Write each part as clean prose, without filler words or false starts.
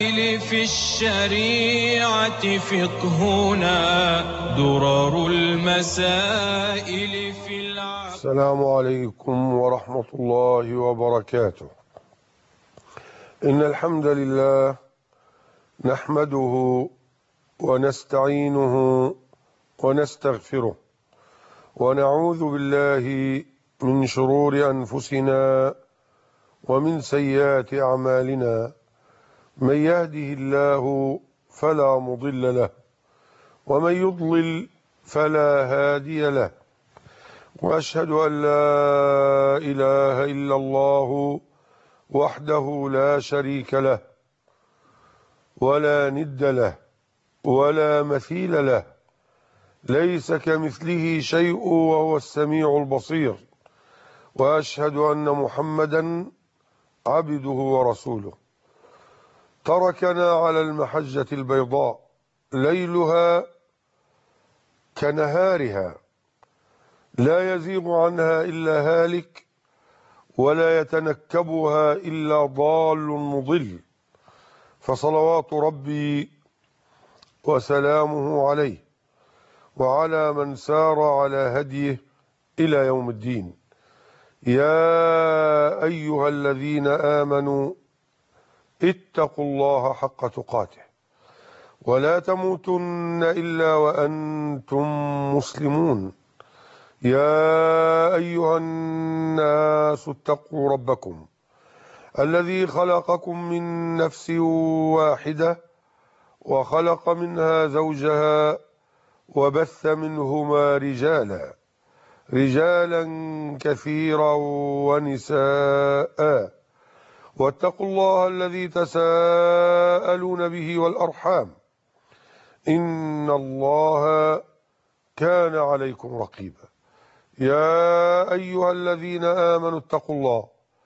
في الشريعة فقهنا درر المسائل في السلام عليكم ورحمة الله وبركاته. إن الحمد لله نحمده ونستعينه ونستغفره ونعوذ بالله من شرور أنفسنا ومن سيئات أعمالنا. من يهده الله فلا مضل له ومن يضلل فلا هادي له، وأشهد أن لا إله إلا الله وحده لا شريك له ولا ند له ولا مثيل له، ليس كمثله شيء وهو السميع البصير. وأشهد أن محمدا عبده ورسوله، تركنا على المحجة البيضاء ليلها كنهارها، لا يزيغ عنها إلا هالك ولا يتنكبها إلا ضال مضل، فصلوات ربي وسلامه عليه وعلى من سار على هديه إلى يوم الدين. يا أيها الذين آمنوا اتقوا الله حق تقاته ولا تموتن إلا وأنتم مسلمون. يا أيها الناس اتقوا ربكم الذي خلقكم من نفس واحدة وخلق منها زوجها وبث منهما رجالا كثيرا ونساء، واتقوا الله الذي تساءلون به والأرحام إن الله كان عليكم رقيبا. يا أيها الذين آمنوا اتقوا الله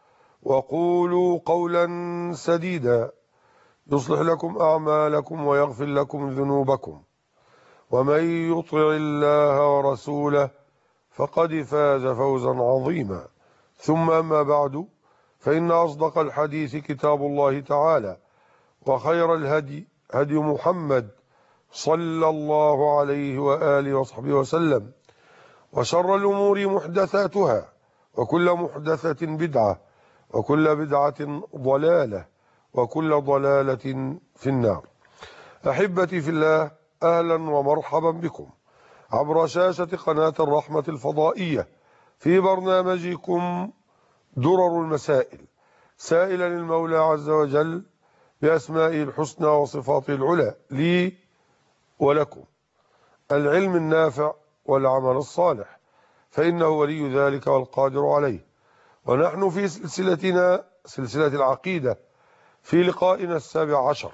وقولوا قولا سديدا يصلح لكم أعمالكم ويغفر لكم ذنوبكم، ومن يطع الله ورسوله فقد فاز فوزا عظيما. ثم أما بعد، فإن أصدق الحديث كتاب الله تعالى، وخير الهدي هدي محمد صلى الله عليه وآله وصحبه وسلم، وشر الأمور محدثاتها، وكل محدثة بدعة، وكل بدعة ضلالة، وكل ضلالة في النار. أحبتي في الله، أهلا ومرحبا بكم عبر شاشة قناة الرحمة الفضائية في برنامجكم درر المسائل، سائلا المولى عز وجل بأسمائه الحسنى وصفاته العلى لي ولكم العلم النافع والعمل الصالح، فإنه ولي ذلك والقادر عليه. ونحن في سلسلتنا سلسلة العقيدة في لقائنا 17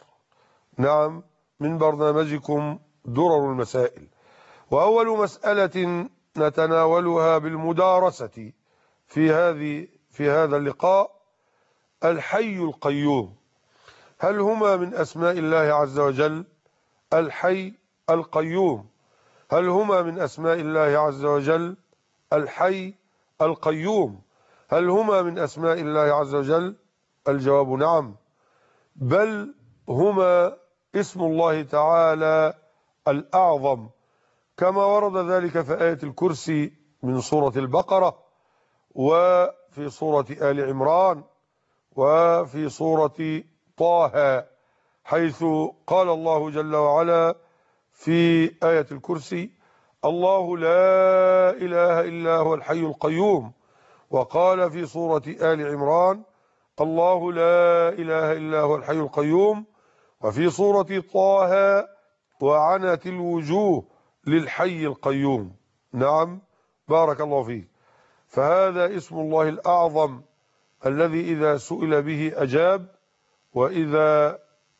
من برنامجكم درر المسائل. وأول مسألة نتناولها بالمدارسة في هذا اللقاء: الحي القيوم، هل هما من أسماء الله عز وجل؟ الحي القيوم، هل هما من أسماء الله عز وجل؟ الحي القيوم، هل هما من أسماء الله عز وجل؟ الجواب نعم، بل هما اسم الله تعالى الأعظم، كما ورد ذلك في آية الكرسي من سورة البقرة، وفي سورة آل عمران، وفي سورة طه، حيث قال الله جل وعلا في آية الكرسي: الله لا إله إلا هو الحي القيوم. وقال في سورة آل عمران: الله لا إله إلا هو الحي القيوم. وفي سورة طه: وعنت الوجوه للحي القيوم. نعم، بارك الله فيك. فهذا اسم الله الأعظم الذي إذا سئل به أجاب، وإذا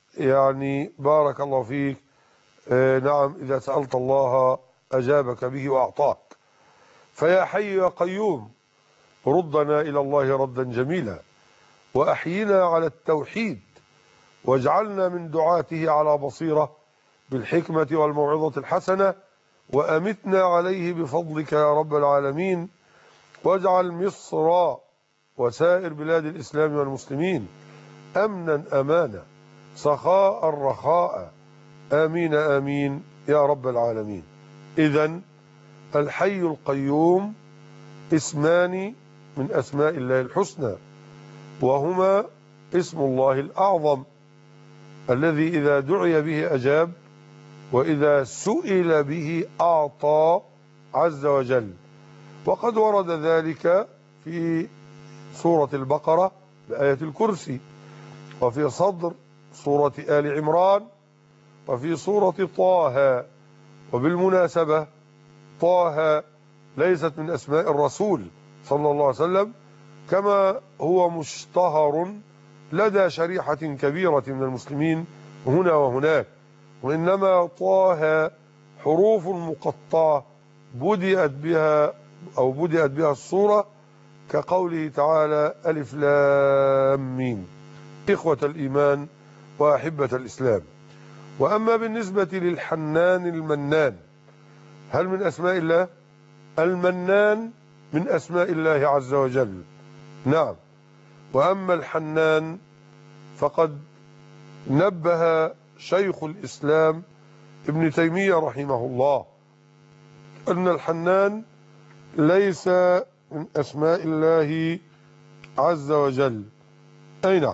بارك الله فيك نعم إذا سألت الله أجابك به وأعطاك. فيا حي يا قيوم، ردنا إلى الله ردا جميلا، وأحينا على التوحيد، واجعلنا من دعاته على بصيرة بالحكمة والموعظة الحسنة، وأمتنا عليه بفضلك يا رب العالمين. واجعل مصر وسائر بلاد الإسلام والمسلمين أمنا أمانا، سخاء رخاء. آمين آمين يا رب العالمين. إذن الحي القيوم اسمان من أسماء الله الحسنى، وهما اسم الله الأعظم الذي إذا دعي به أجاب، وإذا سئل به أعطى عز وجل. وقد ورد ذلك في سورة البقرة بآية الكرسي، وفي صدر سورة آل عمران، وفي سورة طه. وبالمناسبة طه ليست من أسماء الرسول صلى الله عليه وسلم كما هو مشتهر لدى شريحة كبيرة من المسلمين هنا وهناك، وإنما طه حروف مقطعة بدأت بها السورة، كقوله تعالى ألف لام ميم. إخوة الإيمان وأحبة الإسلام، وأما بالنسبة للحنان المنان، هل من أسماء الله؟ المنان من أسماء الله عز وجل، نعم. وأما الحنان فقد نبه شيخ الإسلام ابن تيمية رحمه الله أن الحنان ليس من أسماء الله عز وجل، أي نعم.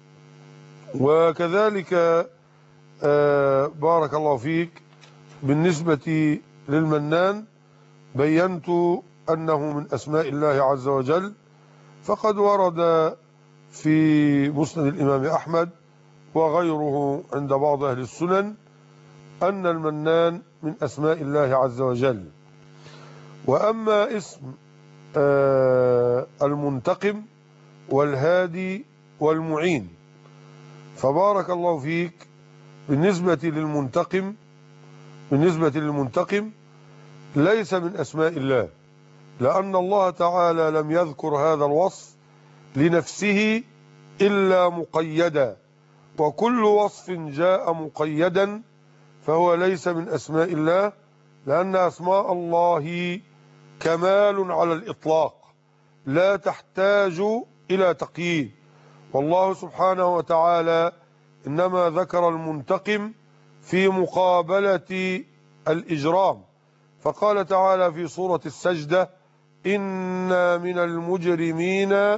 وكذلك بارك الله فيك بالنسبة للمنان بينت أنه من أسماء الله عز وجل، فقد ورد في مسند الإمام أحمد وغيره عند بعض أهل السنن أن المنان من أسماء الله عز وجل. وأما اسم المنتقم والهادي والمعين، فبارك الله فيك بالنسبة للمنتقم ليس من أسماء الله، لأن الله تعالى لم يذكر هذا الوصف لنفسه إلا مقيدا، وكل وصف جاء مقيدا فهو ليس من أسماء الله، لأن أسماء الله كمال على الإطلاق لا تحتاج إلى تقييد. والله سبحانه وتعالى إنما ذكر المنتقم في مقابلة الإجرام، فقال تعالى في سورة السجدة إنا من المجرمين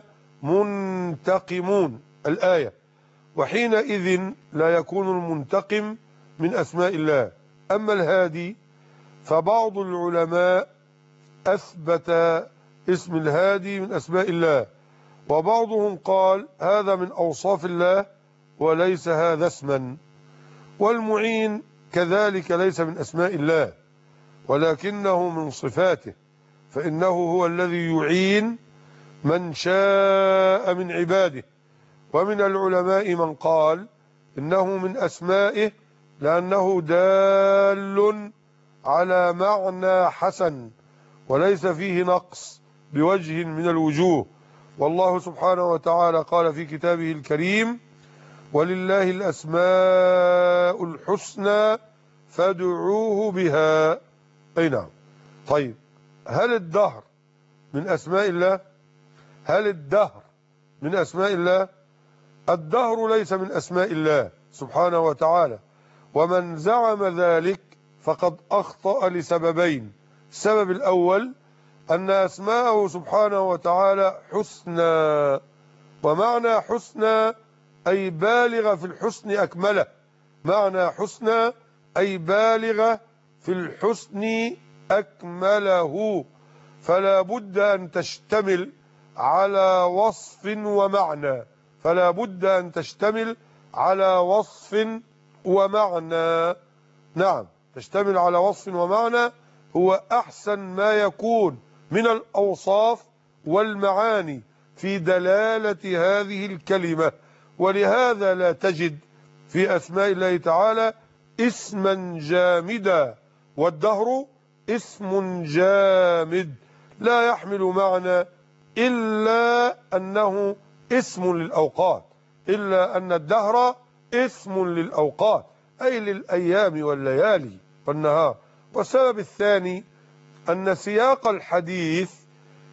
منتقمون الآية. وحينئذ لا يكون المنتقم من أسماء الله. أما الهادي فبعض العلماء أثبت اسم الهادي من أسماء الله، وبعضهم قال هذا من أوصاف الله وليس هذا اسما. والمعين كذلك ليس من أسماء الله ولكنه من صفاته، فإنه هو الذي يعين من شاء من عباده. ومن العلماء من قال إنه من أسمائه لأنه دال على معنى حسن وليس فيه نقص بوجه من الوجوه. والله سبحانه وتعالى قال في كتابه الكريم ولله الأسماء الحسنى فادعوه بها، أي نعم. طيب، هل الدهر من أسماء الله؟ هل الدهر من أسماء الله؟ الدهر ليس من أسماء الله سبحانه وتعالى، ومن زعم ذلك فقد أخطأ لسببين. السبب الأول أن أسماءه سبحانه وتعالى حسنى، ومعنى حسنى أي بالغة في الحسن أكمله، معنى حسنى أي بالغة في الحسن أكمله، فلا بد أن تشتمل على وصف ومعنى، فلا بد أن تشتمل على وصف ومعنى. نعم، تشتمل على وصف ومعنى هو أحسن ما يكون من الأوصاف والمعاني في دلالة هذه الكلمة. ولهذا لا تجد في أسماء الله تعالى اسما جامدا، والدهر اسم جامد لا يحمل معنى إلا أنه اسم للأوقات، إلا أن الدهر اسم للأوقات أي للأيام والليالي والنهار. والسبب الثاني أن سياق الحديث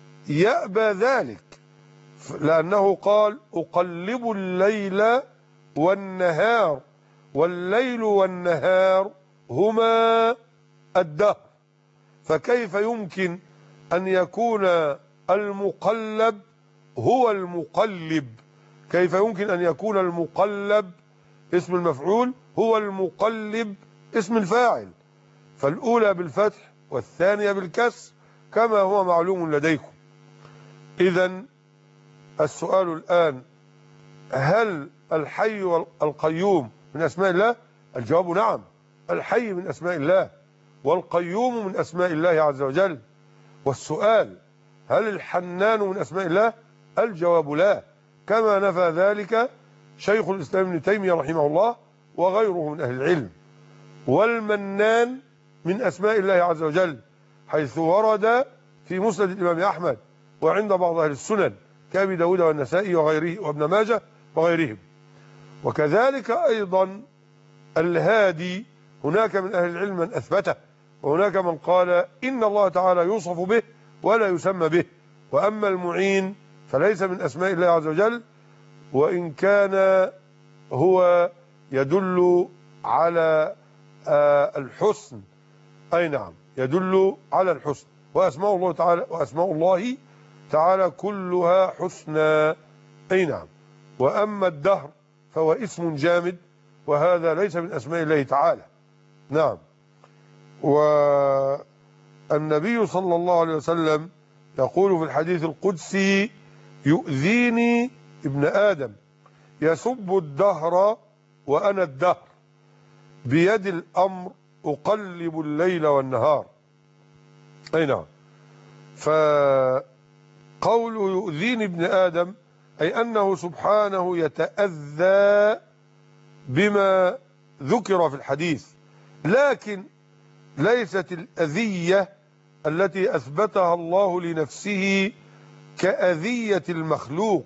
يأبى ذلك، لأنه قال أقلب الليل والنهار، والليل والنهار هما الدهر، فكيف يمكن أن يكون المقلب هو المقلب؟ كيف يمكن أن يكون المقلب اسم المفعول هو المقلب اسم الفاعل؟ فالأولى بالفتح والثانية بالكسر كما هو معلوم لديكم. إذن السؤال الآن: هل الحي والقيوم من أسماء الله؟ الجواب نعم، الحي من أسماء الله والقيوم من أسماء الله عز وجل. والسؤال: هل الحنان من أسماء الله؟ الجواب لا، كما نفى ذلك شيخ الإسلام ابن تيمية رحمه الله وغيره من أهل العلم. والمنان من أسماء الله عز وجل، حيث ورد في مسند الإمام أحمد وعند بعض أهل السنن كأبي داود والنسائي وغيره وابن ماجه وغيرهم. وكذلك أيضا الهادي، هناك من أهل العلم من أثبته، وهناك من قال إن الله تعالى يوصف به ولا يسمى به. وأما المعين فليس من أسماء الله عز وجل، وإن كان هو يدل على الحسن، أي نعم يدل على الحسن، وأسماء الله تعالى كلها حسنى، أي نعم. وأما الدهر فهو اسم جامد، وهذا ليس من أسماء الله تعالى. نعم. والنبي صلى الله عليه وسلم يقول في الحديث القدسي: يؤذيني ابن آدم يسب الدهر وأنا الدهر، بيد الأمر أقلب الليل والنهار. أي نعم. فقول يؤذيني ابن آدم أي أنه سبحانه يتأذى بما ذكر في الحديث، لكن ليست الأذية التي أثبتها الله لنفسه كأذية المخلوق،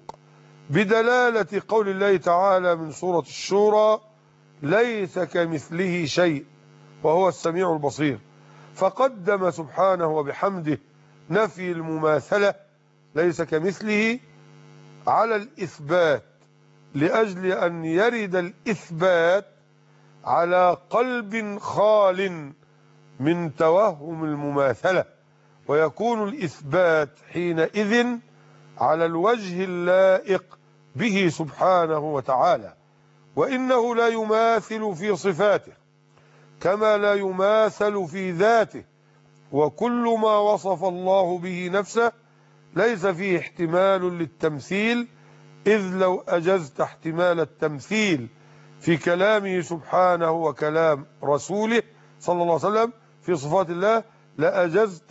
بدلالة قول الله تعالى من سورة الشورى: ليس كمثله شيء وهو السميع البصير. فقدم سبحانه وبحمده نفي المماثلة ليس كمثله على الإثبات، لأجل أن يرد الإثبات على قلب خال من توهم المماثلة، ويكون الإثبات حينئذ على الوجه اللائق به سبحانه وتعالى. وإنه لا يماثل في صفاته كما لا يماثل في ذاته، وكل ما وصف الله به نفسه ليس فيه احتمال للتمثيل، إذ لو أجزت احتمال التمثيل في كلامه سبحانه وكلام رسوله صلى الله عليه وسلم في صفات الله لأجزت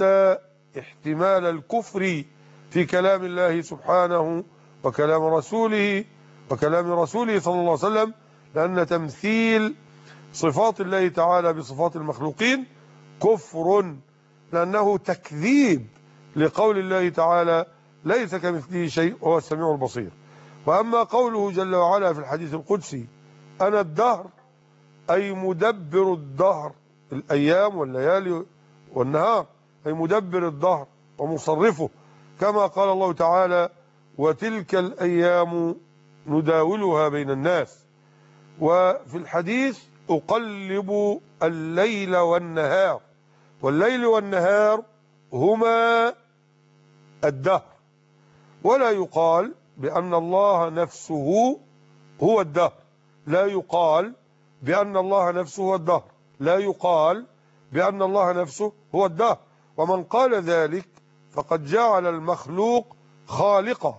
احتمال الكفر في كلام الله سبحانه وكلام رسوله صلى الله عليه وسلم، لأن تمثيل صفات الله تعالى بصفات المخلوقين كفر، لأنه تكذيب لقول الله تعالى: ليس كمثله شيء وهو السميع البصير. وأما قوله جل وعلا في الحديث القدسي: أنا الدهر، أي مدبر الدهر، الأيام والليالي والنهار، أي مدبر الدهر ومصرفه، كما قال الله تعالى: وتلك الأيام نداولها بين الناس. وفي الحديث: أقلب الليل والنهار، والليل والنهار هما الدهر. ولا يقال بأن الله نفسه هو الدهر، لا يقال بأن الله نفسه هو الدهر، لا يقال بأن الله نفسه هو الدهر. ومن قال ذلك فقد جعل المخلوق خالقا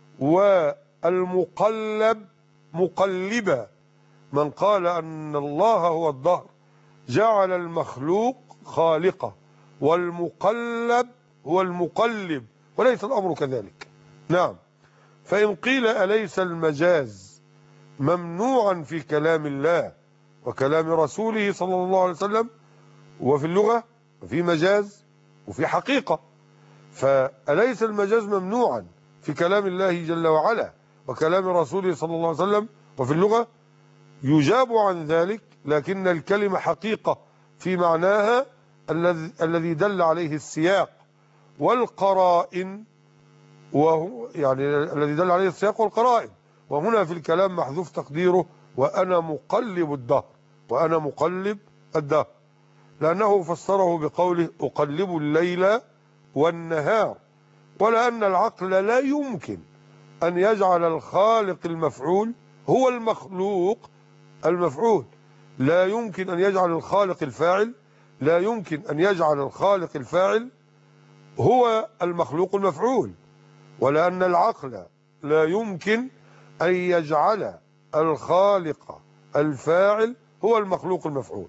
والمقلب مقلبا. من قال أن الله هو الدهر جعل المخلوق خالقا والمقلب هو المقلب، وليس الأمر كذلك. نعم. فإن قيل أليس المجاز ممنوعا في كلام الله وكلام رسوله صلى الله عليه وسلم؟ وفي اللغة وفي مجاز وفي حقيقة، فأليس المجاز ممنوعا في كلام الله جل وعلا وكلام رسوله صلى الله عليه وسلم وفي اللغة؟ يجاب عن ذلك، لكن الكلمة حقيقة في معناها الذي دل عليه السياق والقرائن، وهو يعني الذي دل عليه السياق والقرائن، وهنا في الكلام محذوف تقديره وأنا مقلب الدهر، وأنا مقلب الدهر، لأنه فسره بقوله أقلب الليل والنهار، ولأن العقل لا يمكن أن يجعل الخالق المفعول هو المخلوق المفعول، لا يمكن أن يجعل الخالق الفاعل، لا يمكن أن يجعل الخالق الفاعل هو المخلوق المفعول، ولأن العقل لا يمكن أن يجعل الخالق الفاعل هو المخلوق المفعول.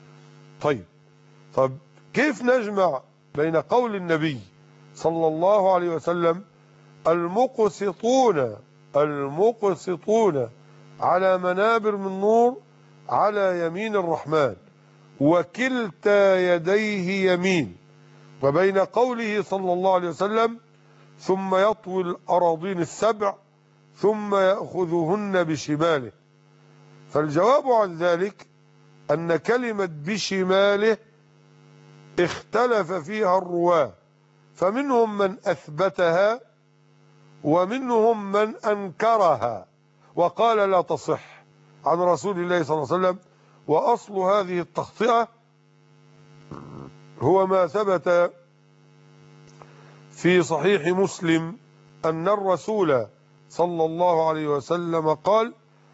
طب كيف نجمع بين قول النبي صلى الله عليه وسلم المقسطون على منابر من نور على يمين الرحمن وكلتا يديه يمين، وبين قوله صلى الله عليه وسلم ثم يطوي الأراضين السبع ثم يأخذهن بشماله؟ فالجواب عن ذلك أن كلمة بشماله اختلف فيها الرواة، فمنهم من أثبتها ومنهم من أنكرها وقال لا تصح عن رسول الله صلى الله عليه وسلم. وأصل هذه التخطئة هو ما ثبت في صحيح مسلم أن الرسول صلى الله عليه وسلم قال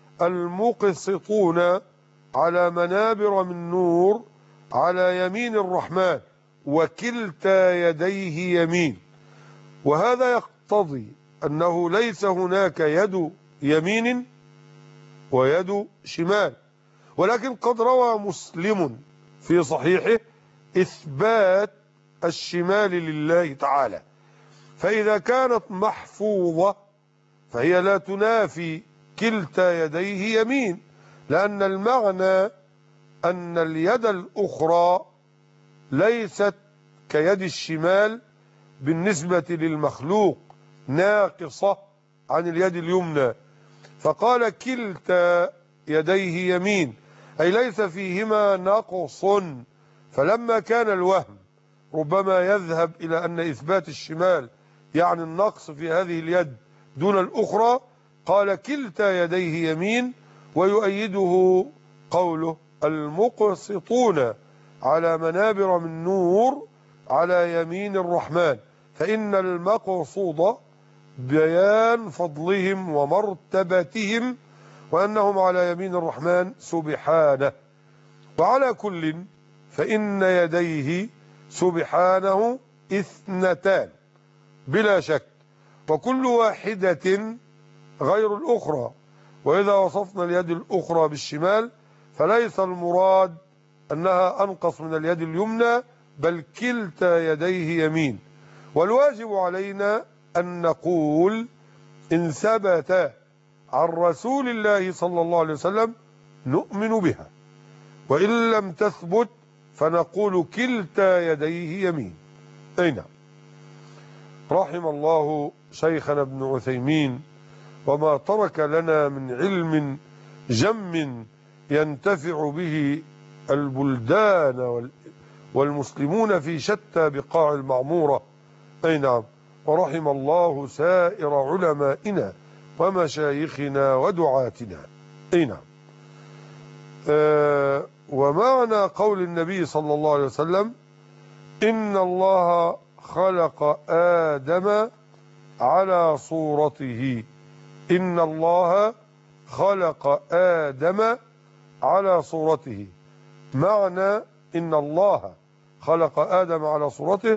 المقسطون على منابر من نور على يمين الرحمن وكلتا يديه يمين، وهذا يقتضي أنه ليس هناك يد يمين ويد شمال، ولكن قد روى مسلم في صحيحه إثبات الشمال لله تعالى، فإذا كانت محفوظة فهي لا تنافي كلتا يديه يمين، لأن المعنى أن اليد الأخرى ليست كيد الشمال بالنسبة للمخلوق، ناقصة عن اليد اليمنى، فقال كلتا يديه يمين أي ليس فيهما نقص. فلما كان الوهم ربما يذهب إلى أن إثبات الشمال يعني النقص في هذه اليد دون الأخرى، قال كلتا يديه يمين، ويؤيده قوله المقسطون على منابر من نور على يمين الرحمن، فإن المقصود بيان فضلهم ومرتبتهم وأنهم على يمين الرحمن سبحانه. وعلى كل فإن يديه سبحانه اثنتان بلا شك، وكل واحدة غير الأخرى، وإذا وصفنا اليد الأخرى بالشمال فليس المراد أنها أنقص من اليد اليمنى، بل كلتا يديه يمين. والواجب علينا أن نقول إن ثبت عن رسول الله صلى الله عليه وسلم نؤمن بها، وإن لم تثبت فنقول كلتا يديه يمين. أي نعم. رحم الله شيخنا ابن عثيمين، وما ترك لنا من علم جم ينتفع به البلدان والمسلمون في شتى بقاع المعمورة. أي نعم. ورحم الله سائر علمائنا ومشايخنا ودعاتنا. أي نعم. ومعنى قول النبي صلى الله عليه وسلم إن الله خلق آدم على صورته، إن الله خلق آدم على صورته، معنى إن الله خلق آدم على صورته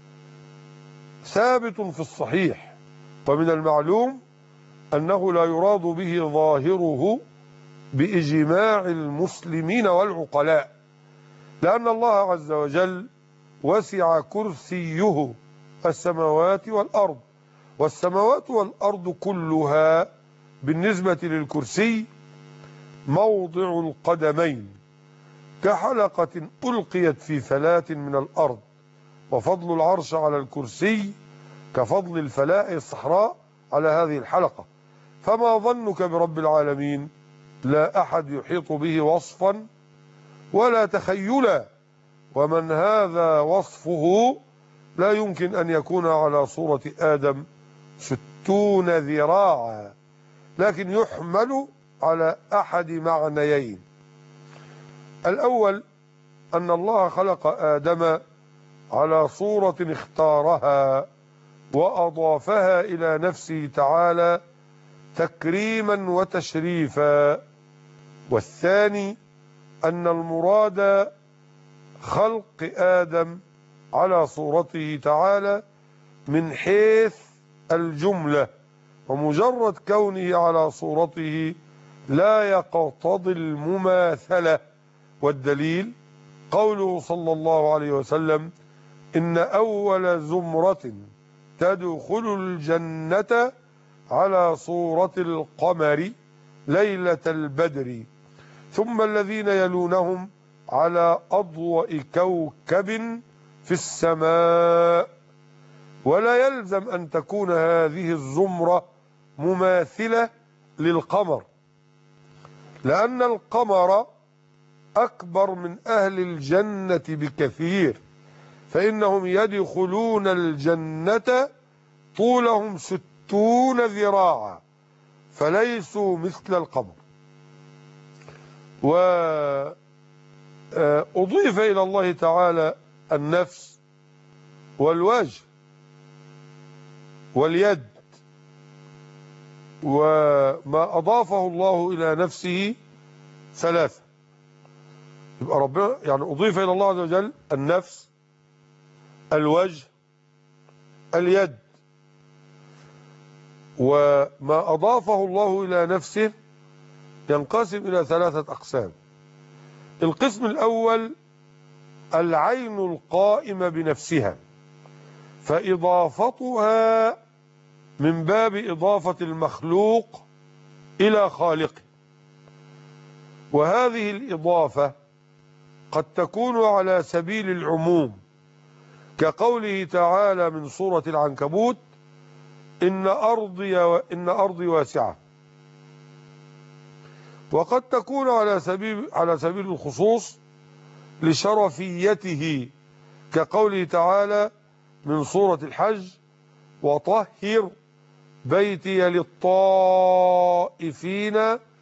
ثابت في الصحيح، ومن المعلوم أنه لا يراد به ظاهره بإجماع المسلمين والعقلاء، لأن الله عز وجل وسع كرسيه السماوات والأرض، والسماوات والأرض كلها بالنسبة للكرسي موضع القدمين كحلقة ألقيت في فلاة من الأرض، وفضل العرش على الكرسي كفضل الفلاة الصحراء على هذه الحلقة، فما ظنك برب العالمين؟ لا أحد يحيط به وصفا ولا تخيلا، ومن هذا وصفه لا يمكن أن يكون على صورة آدم 60 ذراعا، لكن يحمل على أحد معنيين. الأول أن الله خلق آدم على صورة اختارها وأضافها إلى نفسه تعالى تكريما وتشريفا. والثاني أن المراد خلق آدم على صورته تعالى من حيث الجملة، ومجرد كونه على صورته لا يقتضي المماثلة. والدليل قوله صلى الله عليه وسلم: إن أول زمرة تدخل الجنة على صورة القمر ليلة البدر، ثم الذين يلونهم على أضوأ كوكب في السماء. ولا يلزم أن تكون هذه الزمرة مماثلة للقمر، لأن القمر أكبر من أهل الجنة بكثير، فإنهم يدخلون الجنة طولهم 60 ذراعا، فليسوا مثل القمر. وأضيف إلى الله تعالى النفس والوجه واليد، وما أضافه الله إلى نفسه ثلاثة. يبقى ربنا يعني أضيف إلى الله عز وجل النفس، الوجه، اليد. وما أضافه الله إلى نفسه ينقسم إلى 3 أقسام. القسم الأول العين القائمة بنفسها، فإضافتها من باب إضافة المخلوق إلى خالقه، وهذه الإضافة قد تكون على سبيل العموم، كقوله تعالى من سورة العنكبوت: إن أرضي واسعة. وقد تكون على سبيل الخصوص لشرفيته، كقوله تعالى من سورة الحج: وطهر بيتي للطائفين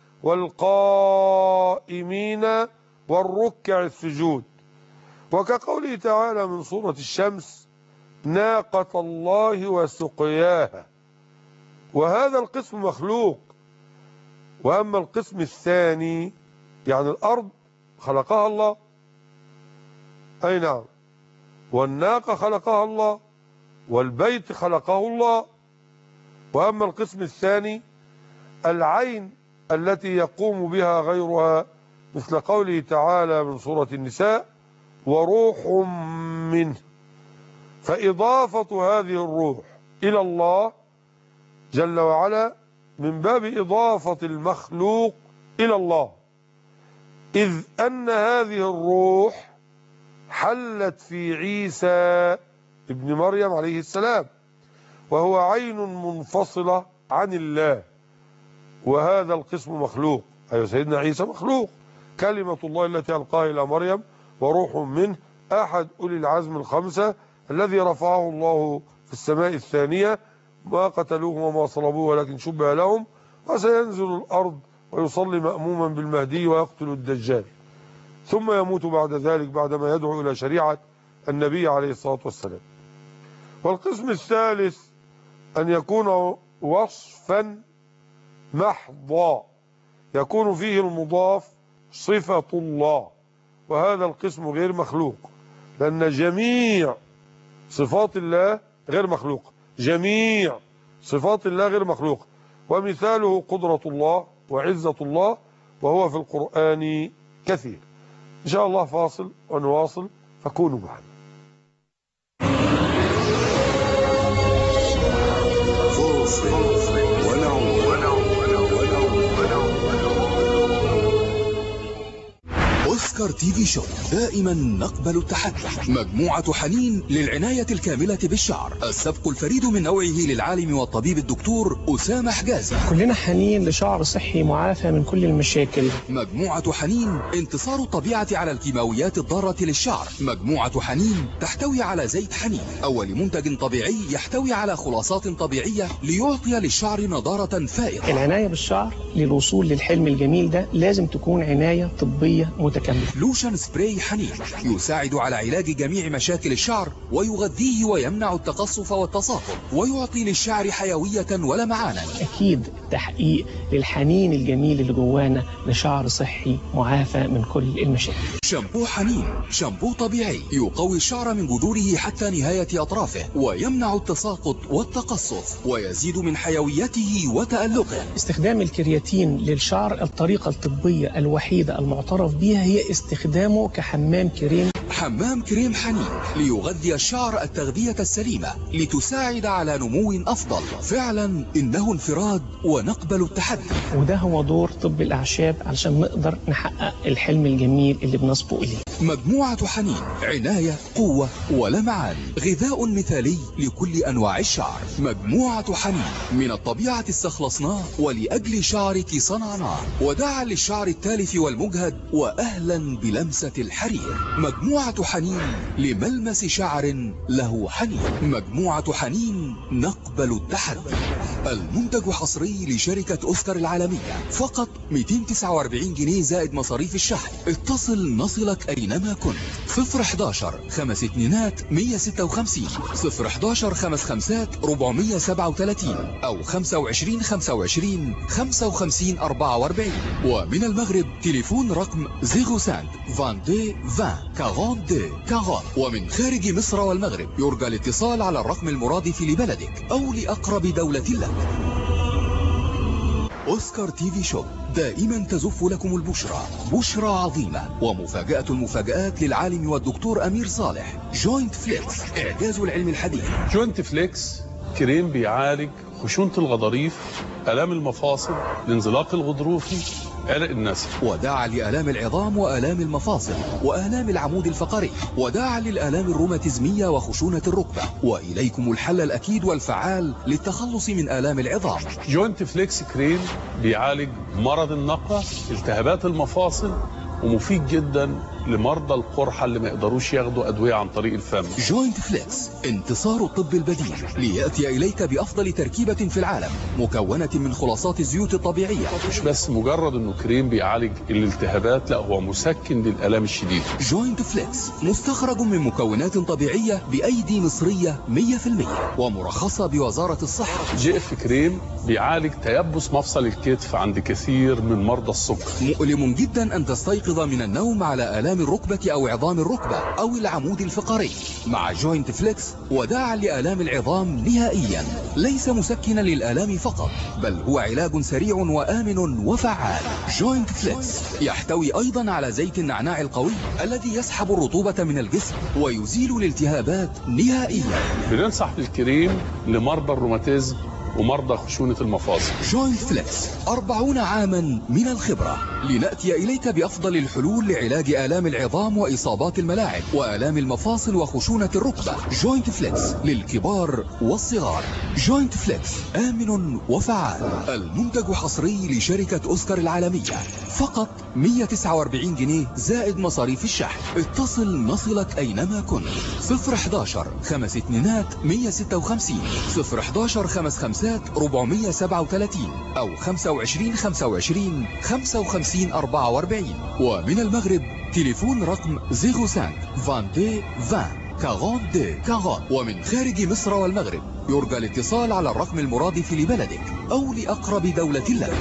والقائمين والركع السجود. وكقوله تعالى من سورة الشمس: ناقة الله وسقياها. وهذا القسم مخلوق. وأما القسم الثاني يعني الأرض خلقها الله، أي نعم، والناقة خلقها الله، والبيت خلقه الله. وأما القسم الثاني العين التي يقوم بها غيرها، مثل قوله تعالى من سورة النساء: وروح منه. فإضافة هذه الروح إلى الله جل وعلا من باب إضافة المخلوق إلى الله، إذ أن هذه الروح حلت في عيسى ابن مريم عليه السلام، وهو عين منفصلة عن الله، وهذا القسم مخلوق. أيوة، سيدنا عيسى مخلوق، كلمة الله التي ألقاها إلى مريم وروح منه، أحد أولي العزم الخمسة الذي رفعه الله في السماء الثانية. ما قتلوه وما صلبوه ولكن شبه لهم، وسينزل الأرض ويصلي مأموما بالمهدي ويقتل الدجال، ثم يموت بعد ذلك بعدما يدعو إلى شريعة النبي عليه الصلاة والسلام. والقسم الثالث أن يكون وصفا محضا يكون فيه المضاف صفة الله، وهذا القسم غير مخلوق، لأن جميع صفات الله غير مخلوق، جميع صفات الله غير مخلوق. ومثاله قدرة الله وعزة الله، وهو في القرآن كثير. إن شاء الله فاصل ونواصل، فكونوا معنا. أوسكار تي في شو دائما نقبل التحدي. مجموعة حنين للعناية الكاملة بالشعر، السبق الفريد من نوعه للعالم والطبيب الدكتور أسامة حجازي. كلنا حنين لشعر صحي معافى من كل المشاكل. مجموعة حنين انتصار الطبيعة على الكيماويات الضارة للشعر. مجموعة حنين تحتوي على زيت حنين، أول منتج طبيعي يحتوي على خلاصات طبيعية ليعطي للشعر نضارة فائقة. العناية بالشعر للوصول للحلم الجميل ده لازم تكون عناية طبية متكاملة. لوشن سبراي حنين يساعد على علاج جميع مشاكل الشعر ويغذيه ويمنع التقصف والتساقط ويعطي للشعر حيوية ولمعانا. أكيد تحقيق للحنين الجميل اللي جوانا لشعر صحي معافى من كل المشاكل. شامبو حنين شامبو طبيعي يقوي الشعر من جذوره حتى نهاية أطرافه ويمنع التساقط والتقصف ويزيد من حيويته وتألقه. استخدام الكرياتين للشعر الطريقة الطبية الوحيدة المعترف بها هي استخدامه كحمام كريم. حمام كريم حنين ليغذي الشعر التغذية السليمة لتساعد على نمو أفضل. فعلا إنه انفراد ونقبل التحدي. وده هو دور طب الأعشاب علشان نقدر نحقق الحلم الجميل اللي بنصبو إليه. مجموعة حنين عناية قوة ولمعان، غذاء مثالي لكل أنواع الشعر. مجموعة حنين من الطبيعة استخلصناه ولأجل شعرك صنعناه، وداعا للشعر التالف والمجهد وأهلا بلمسة الحرير. مجموعة حنين لملمس شعر له حنين. مجموعة حنين نقبل التحدي. المنتج حصري لشركة أوسكار العالمية، فقط 249 جنيه زائد مصاريف الشحن. اتصل نصلك أينما كنت. 011 5 2 156 011 5 5 437 أو 25 25 55 44. ومن المغرب تليفون رقم 05 22 20 42 40. ومن خارج مصر والمغرب يرجى الاتصال على الرقم المرادف لبلدك أو لأقرب دولة لك. أوسكار تي في شو دائما تزف لكم البشرى، بشرى عظيمة ومفاجأة المفاجآت للعالم والدكتور أمير صالح. جوينت فليكس، إعجاز العلم الحديث. جوينت فليكس كريم بيعالج خشونة الغضاريف، آلام المفاصل، الانزلاق الغضروفي، عرق النسل، وداعا لآلام العظام وآلام المفاصل وآلام العمود الفقري، وداعا للآلام الروماتيزمية وخشونة الركبة. وإليكم الحل الأكيد والفعال للتخلص من آلام العظام. جوينت فليكس كريم بيعالج مرض النقرة، التهابات المفاصل، ومفيد جدا لمرضى القرحة اللي ما يقدروش ياخدوا أدوية عن طريق الفم. جوينت فليكس انتصار الطب البديل ليأتي إليك بأفضل تركيبة في العالم، مكونة من خلاصات الزيوت الطبيعية. مش بس مجرد انه كريم بيعالج الالتهابات، لا هو مسكن للآلام الشديدة. جوينت فليكس مستخرج من مكونات طبيعية بأيدي مصرية 100% ومرخصة بوزارة الصحة. جي اف كريم بيعالج تيبس مفصل الكتف عند كثير من مرضى السكر. مؤلم جدا أن تستيقظ من النوم على آلام الركبة أو عظام الركبة أو العمود الفقري. مع جوينت فليكس وداعا لآلام العظام نهائيا، ليس مسكنا للآلام فقط بل هو علاج سريع وآمن وفعال. جوينت فليكس يحتوي أيضا على زيت النعناع القوي الذي يسحب الرطوبة من الجسم ويزيل الالتهابات نهائيا. بننصح بالكريم لمرضى الروماتيزم ومرضى خشونة المفاصل. جوينت فليكس 40 عاما من الخبرة لنأتي إليك بأفضل الحلول لعلاج آلام العظام وإصابات الملاعب وآلام المفاصل وخشونة الركبة. جوينت فليكس للكبار والصغار. جوينت فليكس آمن وفعال. المنتج حصري لشركة أوسكار العالمية، فقط 149 جنيه زائد مصاريف الشحن. اتصل نصلك أينما كنت. 011 5 2 156 011 5 5 437 أو 25 25 55 44. ومن المغرب تليفون رقم 05 22 20 42 40. ومن خارج مصر والمغرب يرجى الاتصال على الرقم المرادف لبلدك أو لأقرب دولة لك.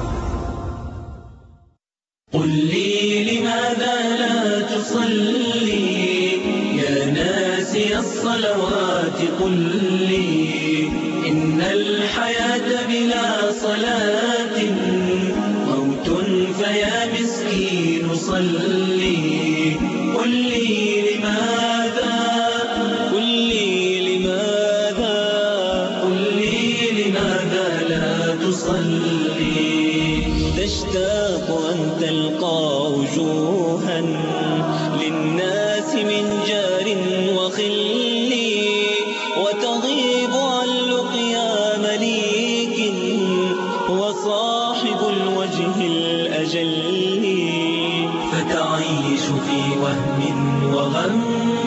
قل لي لماذا لا تصلي يا ناسي الصلوات؟ قل لي إن الحياة بلا صلاة موت، فيا مسكين صلي. قل لي لماذا، قل لي لماذا، قل لي لماذا لا تصلي؟ تشتاق أن تلقى وجوه وجوها للناس من جار وخل وتغيب عن لقيا مليك وصاحب الوجه الأجل فتعيش في وهم وغم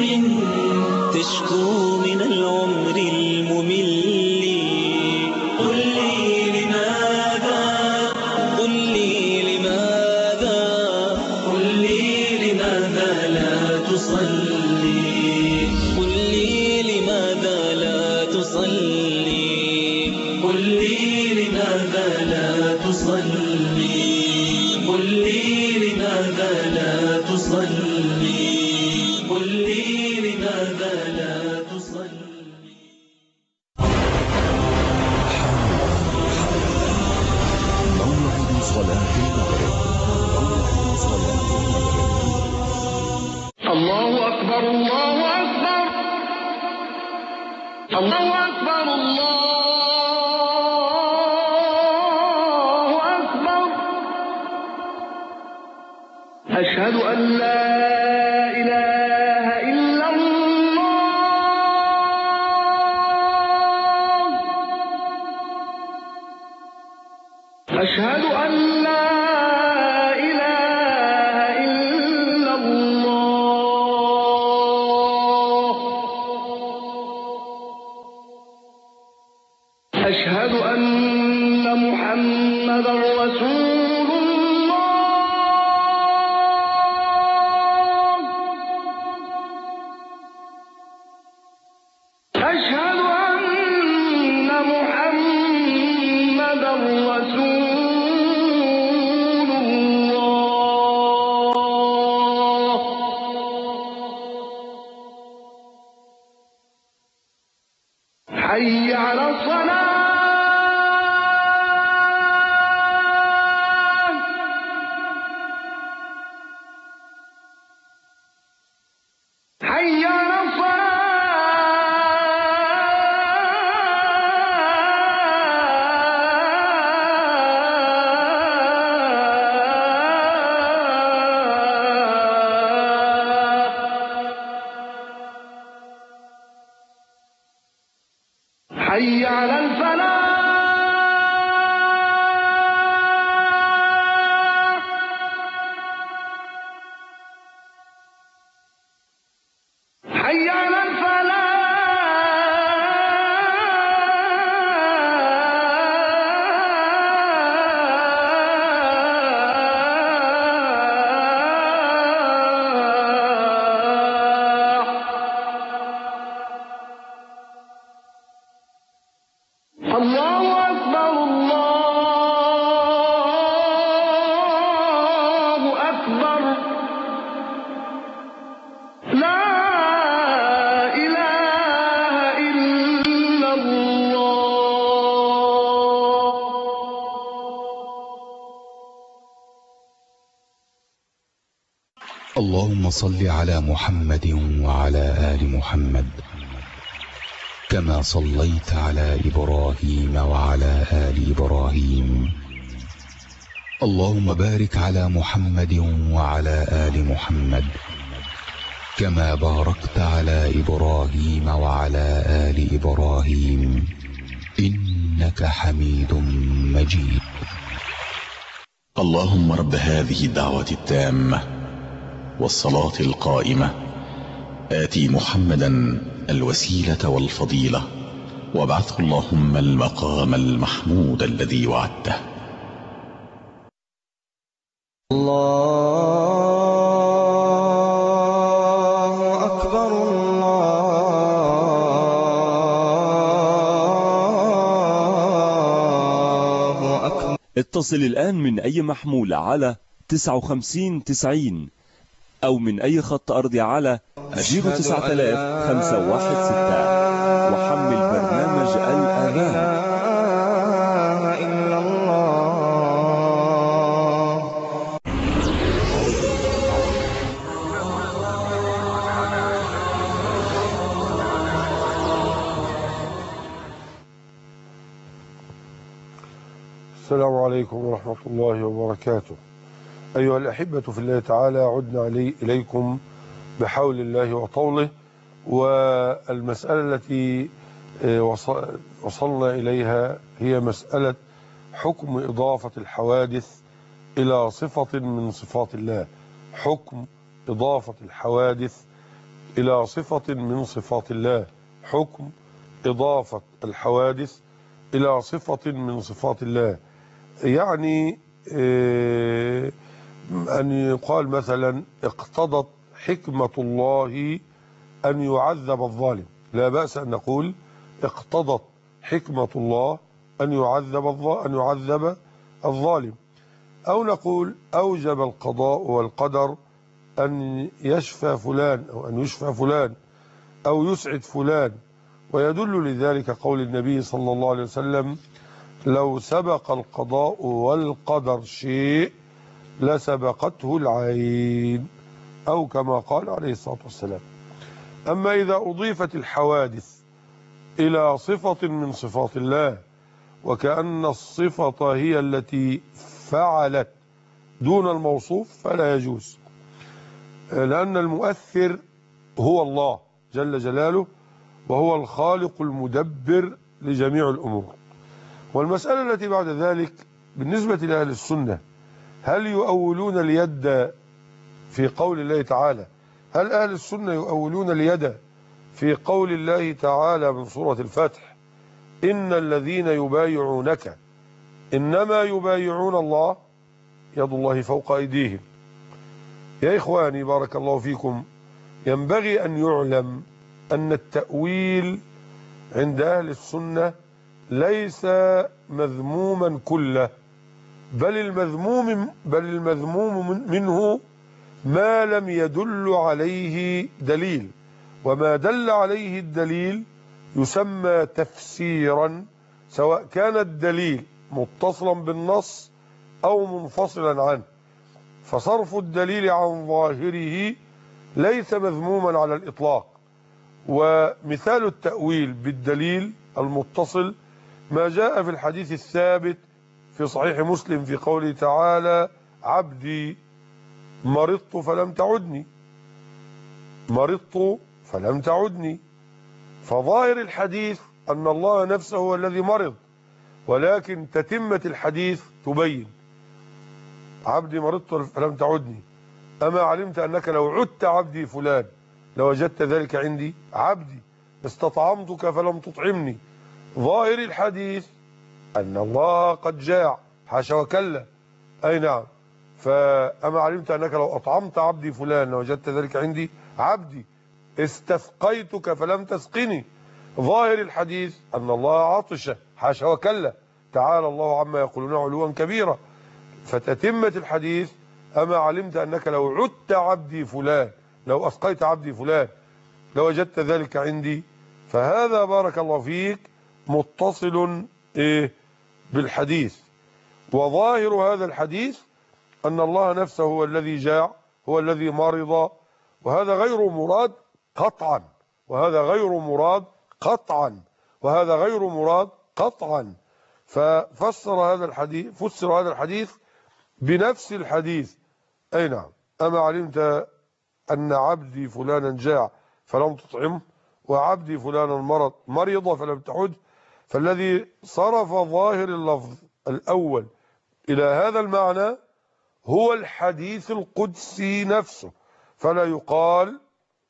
تشكو من العمر الممل قل لي لماذا قل لي لماذا قل لي لماذا لا تصلي قل لي لماذا لا تصلي قل لي لماذا لا تصلي قل لي لماذا لا تصلي قل لي لماذا لا تصلي موعد صلاة المغرب. موعد صلاة المغرب. الله أكبر الله أكبر الله أكبر الله أكبر أشهد أن لا إله إلا الله أشهد أن لا إله إلا الله أشهد أن محمدا رسول الله أشهد أن محمدا رسول الله حي على الصلاة حي على حي على الفلاح حي على الله أكبر الله أكبر لا إله إلا الله اللهم صل على محمد وعلى آل محمد كما صليت على إبراهيم وعلى آل إبراهيم. اللهم بارك على محمد وعلى آل محمد كما باركت على إبراهيم وعلى آل إبراهيم إنك حميد مجيد. اللهم رب هذه الدعوة التامة والصلاة القائمة آتي محمدا الوسيلة والفضيلة وابعثه اللهم المقام المحمود الذي وعدته. الله أكبر الله أكبر. اتصل الآن من أي محمول على 59 90 أو من أي خط أرضي على 0900516 وحمل برنامج الآذان. إلا الله. السلام عليكم ورحمة الله وبركاته. أيها الأحبة في الله تعالى، عدنا إليكم بحول الله وطوله. والمسألة التي وصلنا إليها هي مسألة حكم إضافة الحوادث إلى صفة من صفات الله. حكم إضافة الحوادث إلى صفة من صفات الله. حكم إضافة الحوادث إلى صفة من صفات الله. يعني أن يقال مثلا اقتضت حكمة الله أن يعذب الظالم، لا بأس أن نقول اقتضت حكمة الله أن يعذب الظالم. أو نقول أوجب القضاء والقدر أن يشفى فلان أو أن يشفى فلان أو يسعد فلان. ويدل لذلك قول النبي صلى الله عليه وسلم: لو سبق القضاء والقدر شيء لسبقته العين، أو كما قال عليه الصلاة والسلام. أما إذا أضيفت الحوادث إلى صفة من صفات الله وكأن الصفة هي التي فعلت دون الموصوف فلا يجوز، لأن المؤثر هو الله جل جلاله، وهو الخالق المدبر لجميع الأمور. والمسألة التي بعد ذلك بالنسبة لأهل السنة، هل يؤولون اليد في قول الله تعالى؟ هل أهل السنة يؤولون اليد في قول الله تعالى من سورة الفتح: إن الذين يبايعونك إنما يبايعون الله يد الله فوق أيديهم؟ يا إخواني بارك الله فيكم، ينبغي أن يعلم أن التأويل عند أهل السنة ليس مذموما كله، بل المذموم منه ما لم يدل عليه دليل، وما دل عليه الدليل يسمى تفسيرا، سواء كان الدليل متصلا بالنص أو منفصلا عنه. فصرف الدليل عن ظاهره ليس مذموما على الإطلاق. ومثال التأويل بالدليل المتصل ما جاء في الحديث الثابت في صحيح مسلم في قوله تعالى: عبدي مرضت فلم تعدني، مرضت فلم تعدني. فظاهر الحديث أن الله نفسه هو الذي مرض، ولكن تتمة الحديث تبين: عبدي مرضت فلم تعدني، أما علمت أنك لو عدت عبدي فلان لوجدت ذلك عندي؟ عبدي استطعمتك فلم تطعمني. ظاهر الحديث أن الله قد جاع، حاشا وكلا، أي نعم. فأما علمت أنك لو أطعمت عبدي فلان لوجدت ذلك عندي؟ عبدي استسقيتك فلم تسقني. ظاهر الحديث أن الله عطش، حاشا وكلا، تعالى الله عما يقولون علوا كبيرا. فتتمة الحديث: أما علمت أنك لو عدت عبدي فلان، لو أسقيت عبدي فلان لوجدت ذلك عندي. فهذا بارك الله فيك متصل بالحديث. وظاهر هذا الحديث أن الله نفسه هو الذي جاع، هو الذي مرض، وهذا غير مراد قطعا، وهذا غير مراد قطعا، وهذا غير مراد قطعا. ففسر هذا الحديث بنفس الحديث، أي نعم: أما علمت أن عبدي فلانا جاع فلم تطعمه، وعبدي فلانا مرض فلم تعد. فالذي صرف ظاهر اللفظ الأول إلى هذا المعنى هو الحديث القدسي نفسه. فلا يقال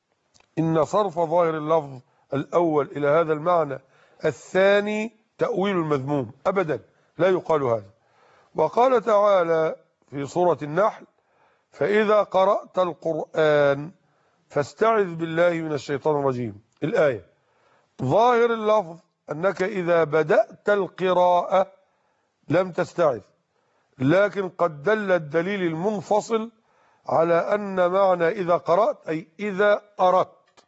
إن صرف ظاهر اللفظ الأول إلى هذا المعنى الثاني تأويل المذموم، أبدا لا يقال هذا. وقال تعالى في سورة النحل: فإذا قرأت القرآن فاستعذ بالله من الشيطان الرجيم. الآية ظاهر اللفظ أنك إذا بدأت القراءة لم تستعذ، لكن قد دل الدليل المنفصل على أن معنى إذا قرأت أي إذا أردت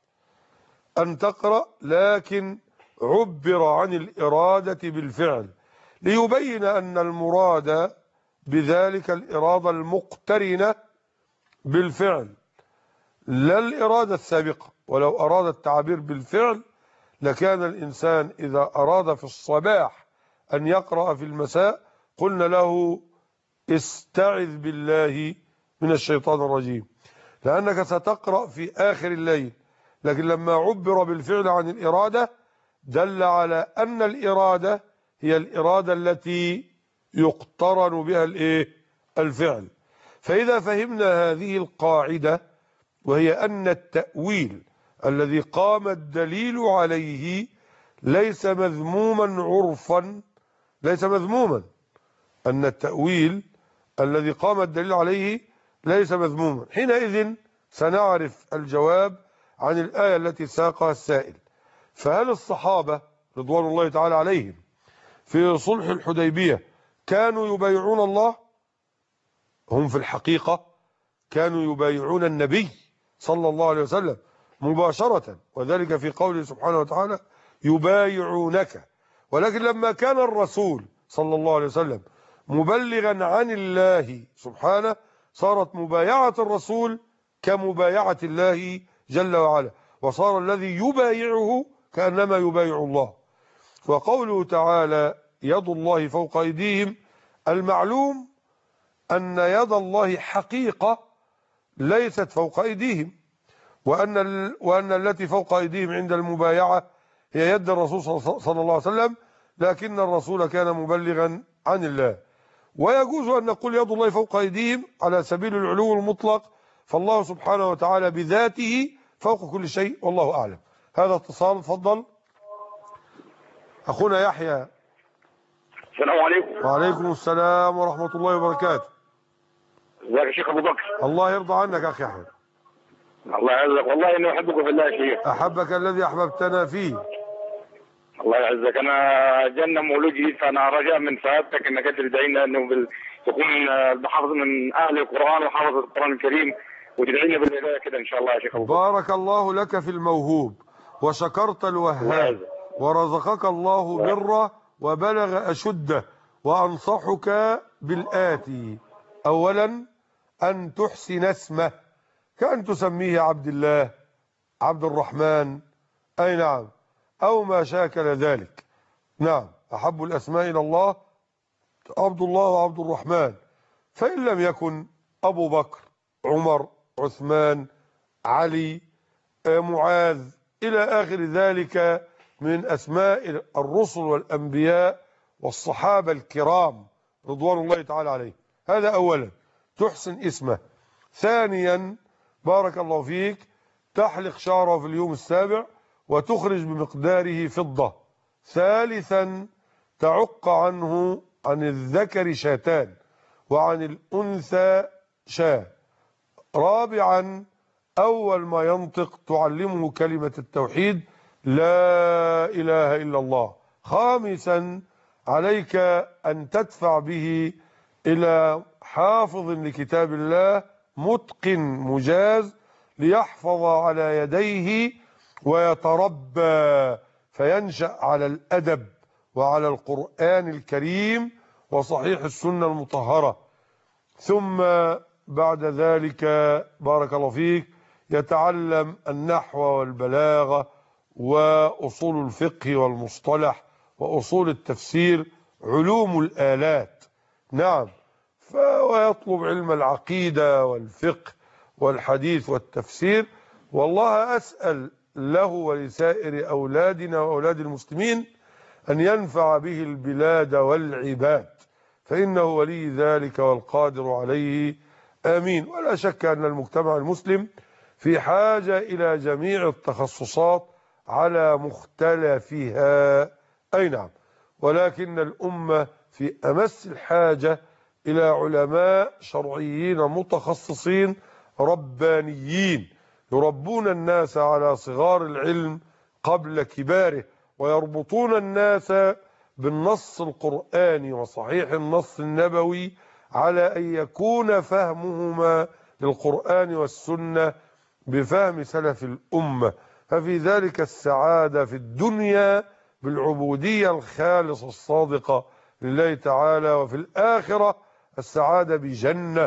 أن تقرأ، لكن عبر عن الإرادة بالفعل ليبين أن المراد بذلك الإرادة المقترنة بالفعل لا الإرادة السابقة. ولو أراد التعبير بالفعل لكان الإنسان إذا أراد في الصباح أن يقرأ في المساء قلنا له استعذ بالله من الشيطان الرجيم، لأنك ستقرأ في آخر الليل، لكن لما عبر بالفعل عن الإرادة دل على أن الإرادة هي الإرادة التي يقترن بها الفعل. فإذا فهمنا هذه القاعدة، وهي أن التأويل الذي قام الدليل عليه ليس مذموما عرفا، ليس مذموما، أن التأويل الذي قام الدليل عليه ليس مذموما، حينئذ سنعرف الجواب عن الآية التي ساقها السائل. فهل الصحابة رضوان الله تعالى عليهم في صلح الحديبية كانوا يبايعون الله؟ هم في الحقيقة كانوا يبايعون النبي صلى الله عليه وسلم مباشرة، وذلك في قوله سبحانه وتعالى يبايعونك. ولكن لما كان الرسول صلى الله عليه وسلم مبلغا عن الله سبحانه صارت مبايعة الرسول كمبايعة الله جل وعلا، وصار الذي يبايعه كأنما يبايع الله. وقوله تعالى يد الله فوق أيديهم، المعلوم أن يد الله حقيقة ليست فوق أيديهم، وأن التي فوق أيديهم عند المبايعة هي يد الرسول صلى الله عليه وسلم، لكن الرسول كان مبلغا عن الله. ويجوز أن نقول يد الله فوق أيديهم على سبيل العلو المطلق، فالله سبحانه وتعالى بذاته فوق كل شيء، والله أعلم. هذا اتصال، اتفضل أخونا يحيى. السلام عليكم. وعليكم السلام ورحمة الله وبركاته. ازيك يا شيخ أبو بكر؟ الله يرضى عنك أخي يحيى. الله يعزك، والله إني أحبك في الله يا شيخ. أحبك الذي أحببتنا فيه. الله يعزك. أنا جنة مولود جديد، فأنا رجاء من سعادتك إنك تدعينا إنه يكون المحافظ من أهل القرآن وحافظ القرآن الكريم، وتدعينا بالهداية كده إن شاء الله يا شيخ أبو بكر. بارك الله لك في الموهوب وشكرت الوهاب، ورزقك الله بره وبلغ أشده. وأنصحك بالآتي: أولا أن تحسن اسمه، كأن تسميه عبد الله، عبد الرحمن، أي نعم، أو ما شاكل ذلك. نعم، أحب الأسماء إلى الله عبد الله وعبد الرحمن. فإن لم يكن أبو بكر، عمر، عثمان، علي، معاذ، إلى آخر ذلك من أسماء الرسل والأنبياء والصحابة الكرام رضوان الله تعالى عليهم. هذا أولا، تحسن اسمه. ثانيا، بارك الله فيك، تحلق شعره في اليوم السابع وتخرج بمقداره فضة. ثالثا، تعق عنه عن الذكر شاتان وعن الأنثى شاة. رابعا، أول ما ينطق تعلمه كلمة التوحيد لا إله إلا الله. خامسا، عليك أن تدفع به إلى حافظ لكتاب الله متقن مجاز ليحفظ على يديه ويتربى فينشأ على الأدب وعلى القرآن الكريم وصحيح السنة المطهرة. ثم بعد ذلك بارك الله فيك يتعلم النحو والبلاغة وأصول الفقه والمصطلح وأصول التفسير، علوم الآلات. نعم، ويطلب علم العقيدة والفقه والحديث والتفسير. والله أسأل له ولسائر أولادنا وأولاد المسلمين أن ينفع به البلاد والعباد، فإنه ولي ذلك والقادر عليه، آمين. ولا شك أن المجتمع المسلم في حاجة إلى جميع التخصصات على مختلفها، أي نعم، ولكن الأمة في أمس الحاجة إلى علماء شرعيين متخصصين ربانيين يربون الناس على صغار العلم قبل كباره، ويربطون الناس بالنص القرآني وصحيح النص النبوي على أن يكون فهمهما للقرآن والسنة بفهم سلف الأمة. ففي ذلك السعادة في الدنيا بالعبودية الخالصة الصادقة لله تعالى، وفي الآخرة السعادة بجنة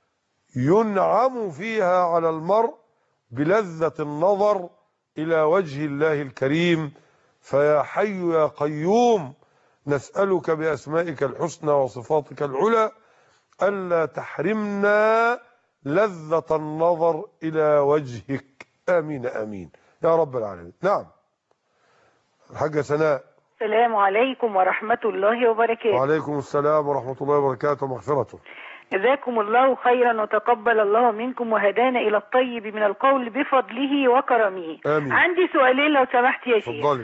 ينعم فيها على المرء بلذة النظر إلى وجه الله الكريم. فيا حي يا قيوم نسألك بأسمائك الحسنى وصفاتك العلى ألا تحرمنا لذة النظر إلى وجهك. آمين آمين يا رب العالمين. نعم الحاجة سناء. السلام عليكم ورحمة الله وبركاته. وعليكم السلام ورحمة الله وبركاته ومغفرته. جزاكم الله خيرا وتقبل الله منكم وهدانا إلى الطيب من القول بفضله وكرمه. آمين. عندي سؤالين لو سمحت يا شيخ. اتفضلي.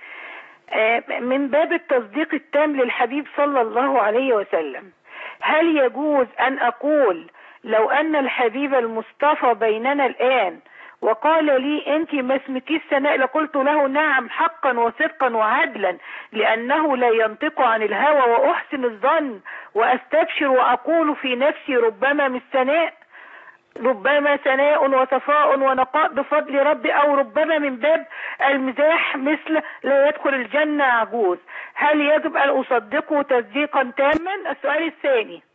من باب التصديق التام للحبيب صلى الله عليه وسلم، هل يجوز أن أقول لو أن الحبيب المصطفى بيننا الآن وقال لي أنت ما اسمكيش سناء لقلت له نعم حقا وصدقا وعدلا، لأنه لا ينطق عن الهوى وأحسن الظن وأستبشر وأقول في نفسي ربما مش سناء، ربما ثناء وصفاء ونقاء بفضل ربي، أو ربما من باب المزاح مثل لا يدخل الجنة عجوز، هل يجب أن أصدقه تصديقا تاما؟ السؤال الثاني،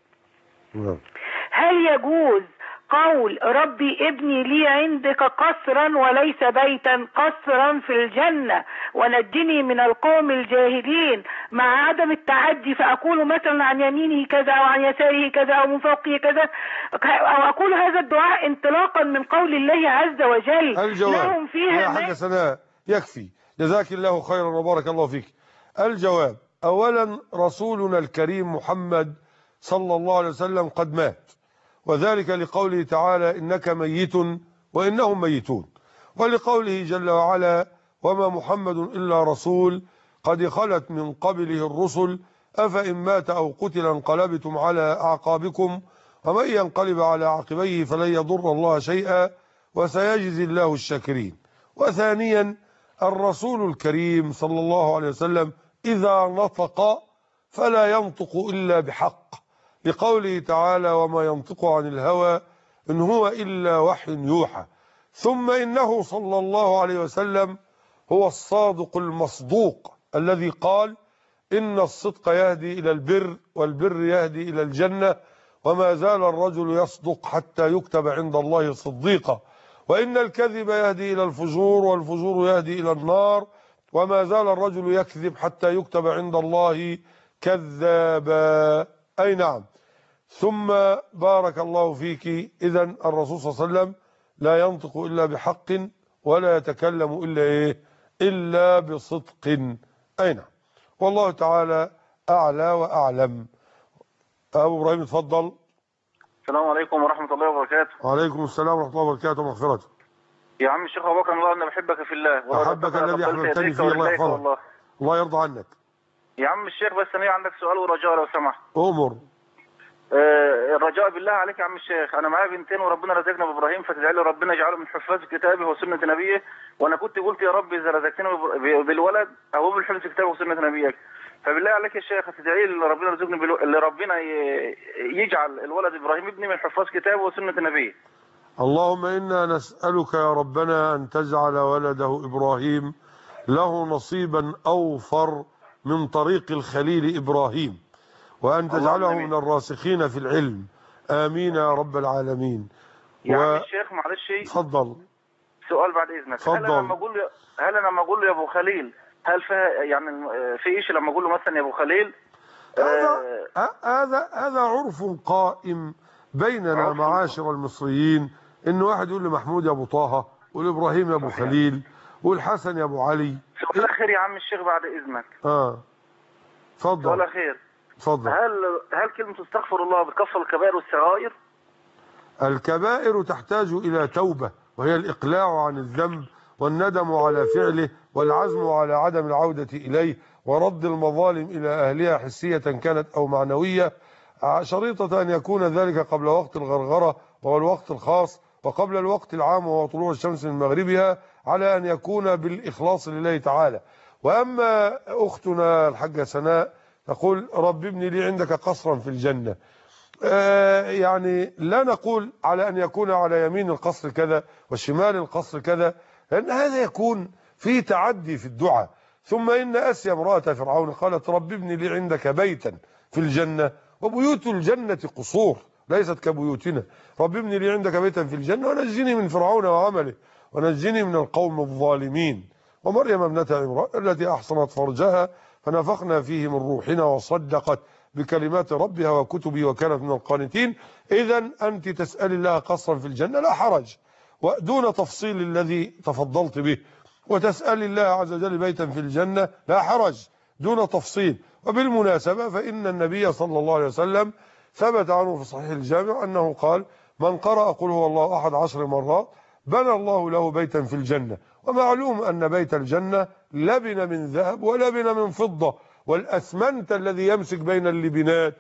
هل يجوز قول ربي ابني لي عندك قصرا وليس بيتا، قصرا في الجنة ونجني من القوم الجاهلين، مع عدم التعدي فأقول مثلا عن يمينه كذا أو عن يساره كذا أو من فوقه كذا، أو أقول هذا الدعاء انطلاقا من قول الله عز وجل لهم فيها يا حاجة سناء يكفي، جزاك الله خيرا وبارك الله فيك. الجواب: أولا رسولنا الكريم محمد صلى الله عليه وسلم قد مات، وذلك لقوله تعالى إنك ميت وإنهم ميتون، ولقوله جل وعلا وما محمد إلا رسول قد خلت من قبله الرسل أفإن مات أو قتل انقلبتم على أعقابكم ومن ينقلب على عقبيه فلن يضر الله شيئا وسيجزي الله الشاكرين. وثانيا الرسول الكريم صلى الله عليه وسلم إذا نطق فلا ينطق إلا بحق، لقوله تعالى وما ينطق عن الهوى إن هو إلا وحي يوحى. ثم إنه صلى الله عليه وسلم هو الصادق المصدوق الذي قال إن الصدق يهدي إلى البر والبر يهدي إلى الجنة، وما زال الرجل يصدق حتى يكتب عند الله صديقا، وإن الكذب يهدي إلى الفجور والفجور يهدي إلى النار، وما زال الرجل يكذب حتى يكتب عند الله كذابا. أي نعم. ثم بارك الله فيك، إذن الرسول صلى الله عليه وسلم لا ينطق إلا بحق ولا يتكلم إلا إيه؟ إلا بصدق. أي نعم. والله تعالى أعلى وأعلم. أبو إبراهيم اتفضل. السلام عليكم ورحمة الله وبركاته. وعليكم السلام ورحمة الله وبركاته ومغفرته. يا عم الشيخ أبو بكر، الله أنا بحبك في الله. أحبك الذي أحببتني فيه، الله يحفظك. الله يرضى عنك. يا عم الشيخ بس أنا عندك سؤال ورجاء لو سمحت. أمر. الرجاء بالله عليك يا عم الشيخ، أنا معايا بنتين وربنا رزقنا بإبراهيم، فتدعي لي ربنا يجعله من حفاظ كتابه وسنة نبيه، وأنا كنت قلت يا رب إذا رزقتني بالولد أو بالحفظ كتابه وسنة نبيك، فبالله عليك يا شيخ تدعي لي ربنا يرزقني اللي ربنا يجعل الولد إبراهيم ابني من حفاظ كتابه وسنة نبيه. اللهم إنا نسألك يا ربنا أن تجعل ولده إبراهيم له نصيبا أوفر من طريق الخليل إبراهيم، وأن تجعله من الراسخين في العلم. آمين يا رب العالمين. يا عم الشيخ معلش تفضل. سؤال بعد إذنك. تفضل. هل أنا لما أقول له يا أبو خليل، هل يعني في شيء لما أقول له مثلا يا أبو خليل؟ هذا عرف قائم بيننا معاشر المصريين، إن واحد يقول لمحمود يا أبو طه، والإبراهيم يا أبو خليل، والحسن يا أبو علي. سؤال أخير يا عم الشيخ بعد إذنك. تفضل. سؤال أخير. تفضل. هل كلمة استغفر الله بتكفر الكبائر والصغائر؟ الكبائر تحتاج إلى توبة، وهي الإقلاع عن الذنب والندم على فعله والعزم على عدم العودة إليه ورد المظالم إلى أهلها حسية كانت أو معنوية، شريطة أن يكون ذلك قبل وقت الغرغرة وهو الوقت الخاص، وقبل الوقت العام وهو طلوع الشمس من مغربها، على أن يكون بالإخلاص لله تعالى. وأما أختنا الحاجة سناء تقول رب ابني لي عندك قصرا في الجنة، يعني لا نقول على أن يكون على يمين القصر كذا وشمال القصر كذا، لأن هذا يكون في تعدي في الدعاء. ثم إن آسيا امرأة فرعون قالت رب ابني لي عندك بيتا في الجنة، وبيوت الجنة قصور ليست كبيوتنا، رب ابني لي عندك بيتا في الجنة ونجني من فرعون وعمله ونجني من القوم الظالمين. ومريم ابنة عمران التي أحصنت فرجها فنفخنا فيه من روحنا وصدقت بكلمات ربها وكتبه وكانت من القانتين. إذا أنت تسأل الله قصرا في الجنة لا حرج، ودون تفصيل الذي تفضلت به، وتسأل الله عز وجل بيتا في الجنة لا حرج دون تفصيل. وبالمناسبة فإن النبي صلى الله عليه وسلم ثبت عنه في صحيح الجامع أنه قال: من قرأ قل هو الله أحد 10 مرات بنى الله له بيتا في الجنة. ومعلوم أن بيت الجنة لبن من ذهب ولبن من فضة، والأسمنت الذي يمسك بين اللبنات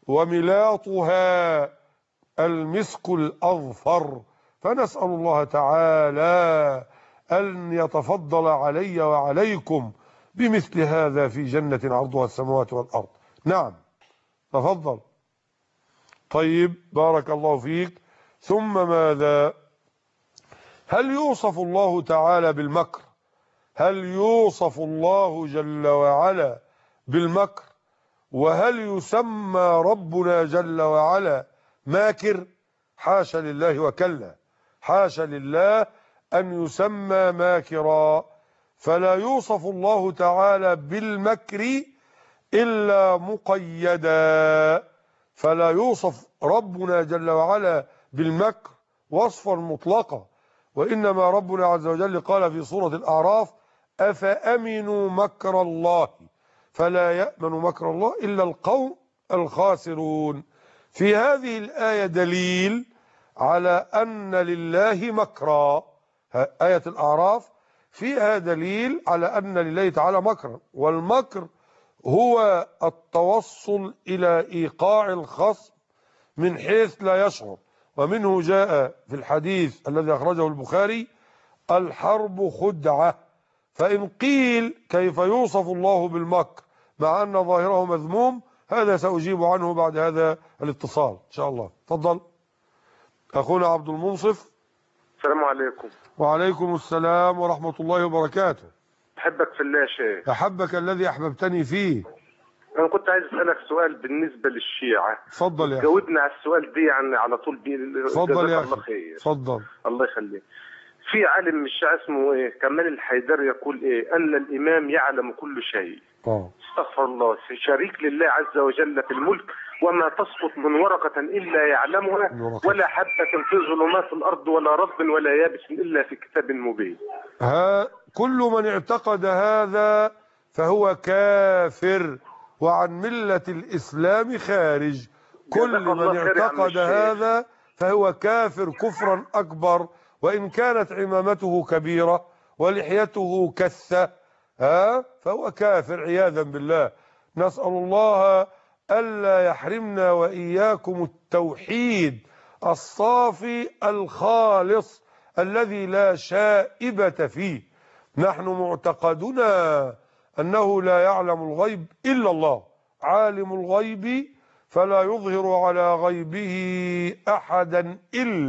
وملاطها المسك الأظفر. فنسأل الله تعالى أن يتفضل علي وعليكم بمثل هذا في جنة عرضها السماوات والأرض. نعم تفضل. طيب بارك الله فيك. ثم ماذا؟ هل يوصف الله تعالى بالمكر؟ هل يوصف الله جل وعلا بالمكر؟ وهل يسمى ربنا جل وعلا ماكر؟ حاشا لله وكلا، حاشا لله أن يسمى ماكرا. فلا يوصف الله تعالى بالمكر إلا مقيدا، فلا يوصف ربنا جل وعلا بالمكر وصفا مطلقا، وإنما ربنا عز وجل قال في سورة الأعراف: أفأمنوا مكر الله فلا يأمن مكر الله إلا القوم الخاسرون. في هذه الآية دليل على أن لله مكرا. آية الأعراف فيها دليل على أن لله تعالى مكرا، والمكر هو التوصل إلى إيقاع الخصم من حيث لا يشعر. ومنه جاء في الحديث الذي أخرجه البخاري: الحرب خدعة. فإن قيل كيف يوصف الله بالمكر مع أن ظاهره مذموم، هذا سأجيب عنه بعد هذا الاتصال إن شاء الله. تفضل أخونا عبد المنصف. السلام عليكم. وعليكم السلام ورحمة الله وبركاته. أحبك في الله يا شيخ. أحبك الذي أحببتني فيه. أنا كنت عايز أسألك سؤال بالنسبة للشيعة. اتفضل يا أخي. جاوبنا على السؤال دي يعني على طول. اتفضل يا أخي. الله خير. اتفضل. الله يخليك. في عالم من الشيعة اسمه إيه؟ كمال الحيدر يقول إيه؟ أن الإمام يعلم كل شيء. استغفر الله، شريك لله عز وجل في الملك، وما تسقط من ورقة إلا يعلمها، ولا حبة في ظلمات الأرض ولا رطب ولا يابس إلا في كتاب مبين. كل من اعتقد هذا فهو كافر وعن ملة الإسلام خارج. كل من اعتقد هذا فهو كافر كفرا أكبر، وإن كانت عمامته كبيرة ولحيته كثة فهو كافر عياذا بالله. نسأل الله ألا يحرمنا وإياكم التوحيد الصافي الخالص الذي لا شائبة فيه. نحن معتقدنا أنه لا يعلم الغيب إلا الله، عالم الغيب فلا يظهر على غيبه أحدا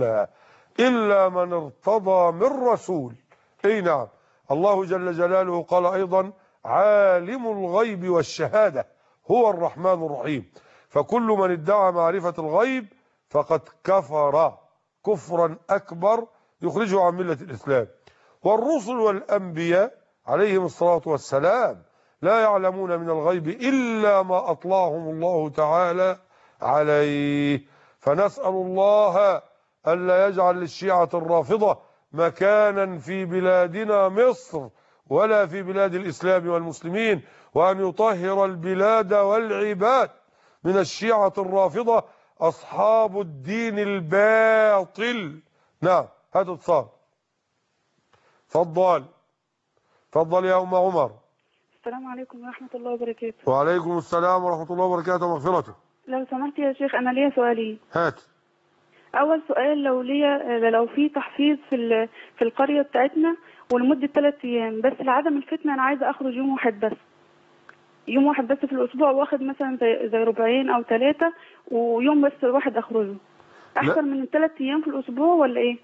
إلا من ارتضى من رسول. أي نعم. الله جل جلاله قال أيضا: عالم الغيب والشهادة هو الرحمن الرحيم. فكل من ادعى معرفة الغيب فقد كفر كفرا أكبر يخرجه عن ملة الإسلام. والرسل والأنبياء عليهم الصلاة والسلام لا يعلمون من الغيب إلا ما أطلعهم الله تعالى عليه. فنسأل الله ألا يجعل للشيعة الرافضة مكانا في بلادنا مصر ولا في بلاد الإسلام والمسلمين، وأن يطهر البلاد والعباد من الشيعة الرافضة أصحاب الدين الباطل. نعم هذا اتصال. تفضل يا أم عمر. السلام عليكم ورحمة الله وبركاته. وعليكم السلام ورحمة الله وبركاته ومغفرته. لو سمحت يا شيخ أنا ليا سؤالين. هات. أول سؤال، لو في تحفيظ في القرية بتاعتنا ولمدة 3 أيام بس لعدم الفتنة، أنا عايزة أخرج يوم واحد بس، يوم واحد بس في الأسبوع، واخد مثلا زي ربعين أو 3 ويوم بس واحد أخرجه، أحسن من 3 أيام في الأسبوع ولا إيه؟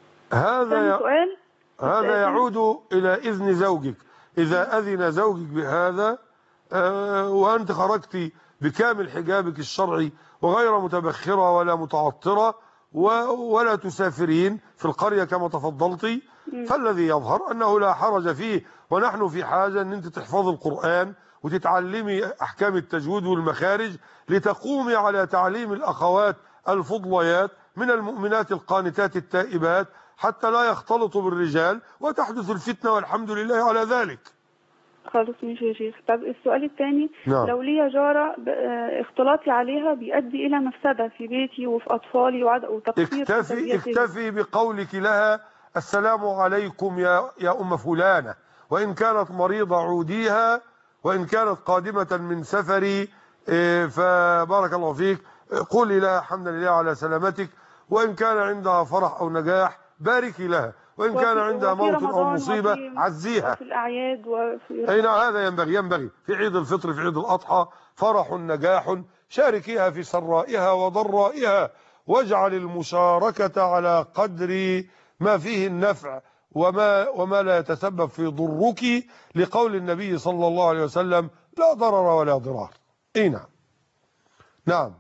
هذا يعود إلى إذن زوجك. إذا أذن زوجك بهذا وأنت خرجت بكامل حجابك الشرعي وغير متبخرة ولا متعطرة ولا تسافرين في القرية كما تفضلتي، فالذي يظهر أنه لا حرج فيه. ونحن في حاجة أن أنت تحفظ القرآن وتتعلمي أحكام التجويد والمخارج لتقومي على تعليم الأخوات الفضليات من المؤمنات القانتات التائبات حتى لا يختلطوا بالرجال وتحدث الفتنة، والحمد لله على ذلك. خلاص ماشي يا شيخ. طب السؤال الثاني، نعم. لو ليا جارة اختلاطي عليها بيؤدي إلى مفسدة في بيتي وفي أطفالي وتقصير في تربيتهم. اكتفي بقولك لها السلام عليكم يا أم فلانة، وإن كانت مريضة عوديها، وإن كانت قادمة من سفري فبارك الله فيك قولي لها الحمد لله على سلامتك، وإن كان عندها فرح أو نجاح باركي لها، وإن كان عندها موت أو مصيبة عزيها. وفي الأعياد وفي أي نعم، هذا ينبغي في عيد الفطر، في عيد الأضحى، فرح نجاح شاركيها في سرائها وضرائها، واجعل المشاركة على قدر ما فيه النفع وما لا يتسبب في ضرك، لقول النبي صلى الله عليه وسلم لا ضرر ولا ضرار. اي نعم. نعم،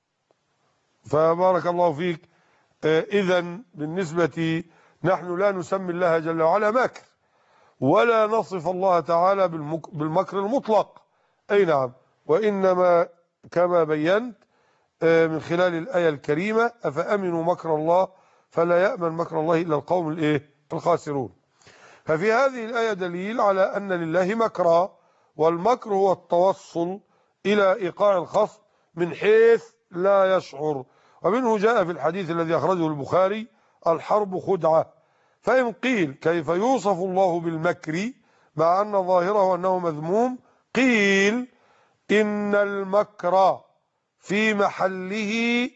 فبارك الله فيك. اذا بالنسبة نحن لا نسمي الله جل وعلا ماكر، ولا نصف الله تعالى بالمكر المطلق. اي نعم، وانما كما بينت من خلال الآية الكريمة أفأمنوا مكر الله فلا يأمن مكر الله إلا القوم الخاسرون. ففي هذه الآية دليل على أن لله مكرا، والمكر هو التوصل إلى إيقاع الخصم من حيث لا يشعر. ومنه جاء في الحديث الذي أخرجه البخاري الحرب خدعة. فإن قيل كيف يوصف الله بالمكر مع أن ظاهره أنه مذموم، قيل إن المكر في محله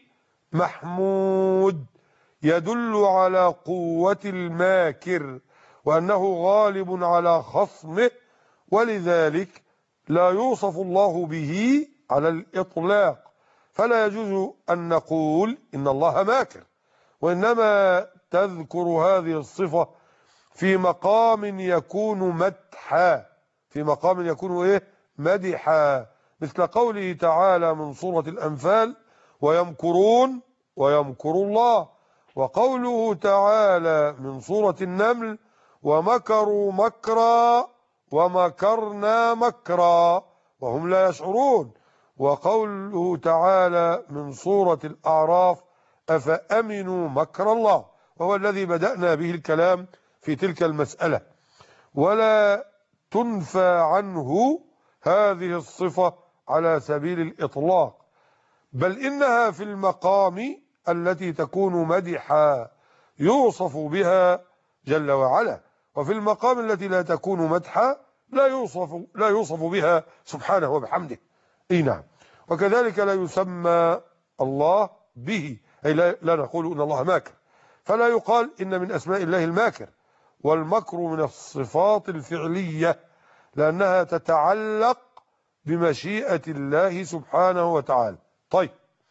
محمود يدل على قوة الماكر وأنه غالب على خصمه، ولذلك لا يوصف الله به على الإطلاق، فلا يجوز أن نقول إن الله ماكر، وإنما تذكر هذه الصفة في مقام يكون مدحا، في مقام يكون إيه؟ مدحا، مثل قوله تعالى من سورة الأنفال ويمكرون ويمكر الله، وقوله تعالى من سورة النمل ومكروا مكرا ومكرنا مكرا وهم لا يشعرون، وقوله تعالى من سورة الأعراف أفأمنوا مكر الله، وهو الذي بدأنا به الكلام في تلك المسألة. ولا تنفى عنه هذه الصفة على سبيل الإطلاق، بل إنها في المقام التي تكون مدحا يوصف بها جل وعلا، وفي المقام التي لا تكون مدحا لا يوصف بها سبحانه وبحمده. اي نعم. وكذلك لا يسمى الله به، أي لا نقول إن الله ماكر، فلا يقال إن من أسماء الله الماكر، والمكر من الصفات الفعلية لأنها تتعلق بمشيئة الله سبحانه وتعالى. طيب،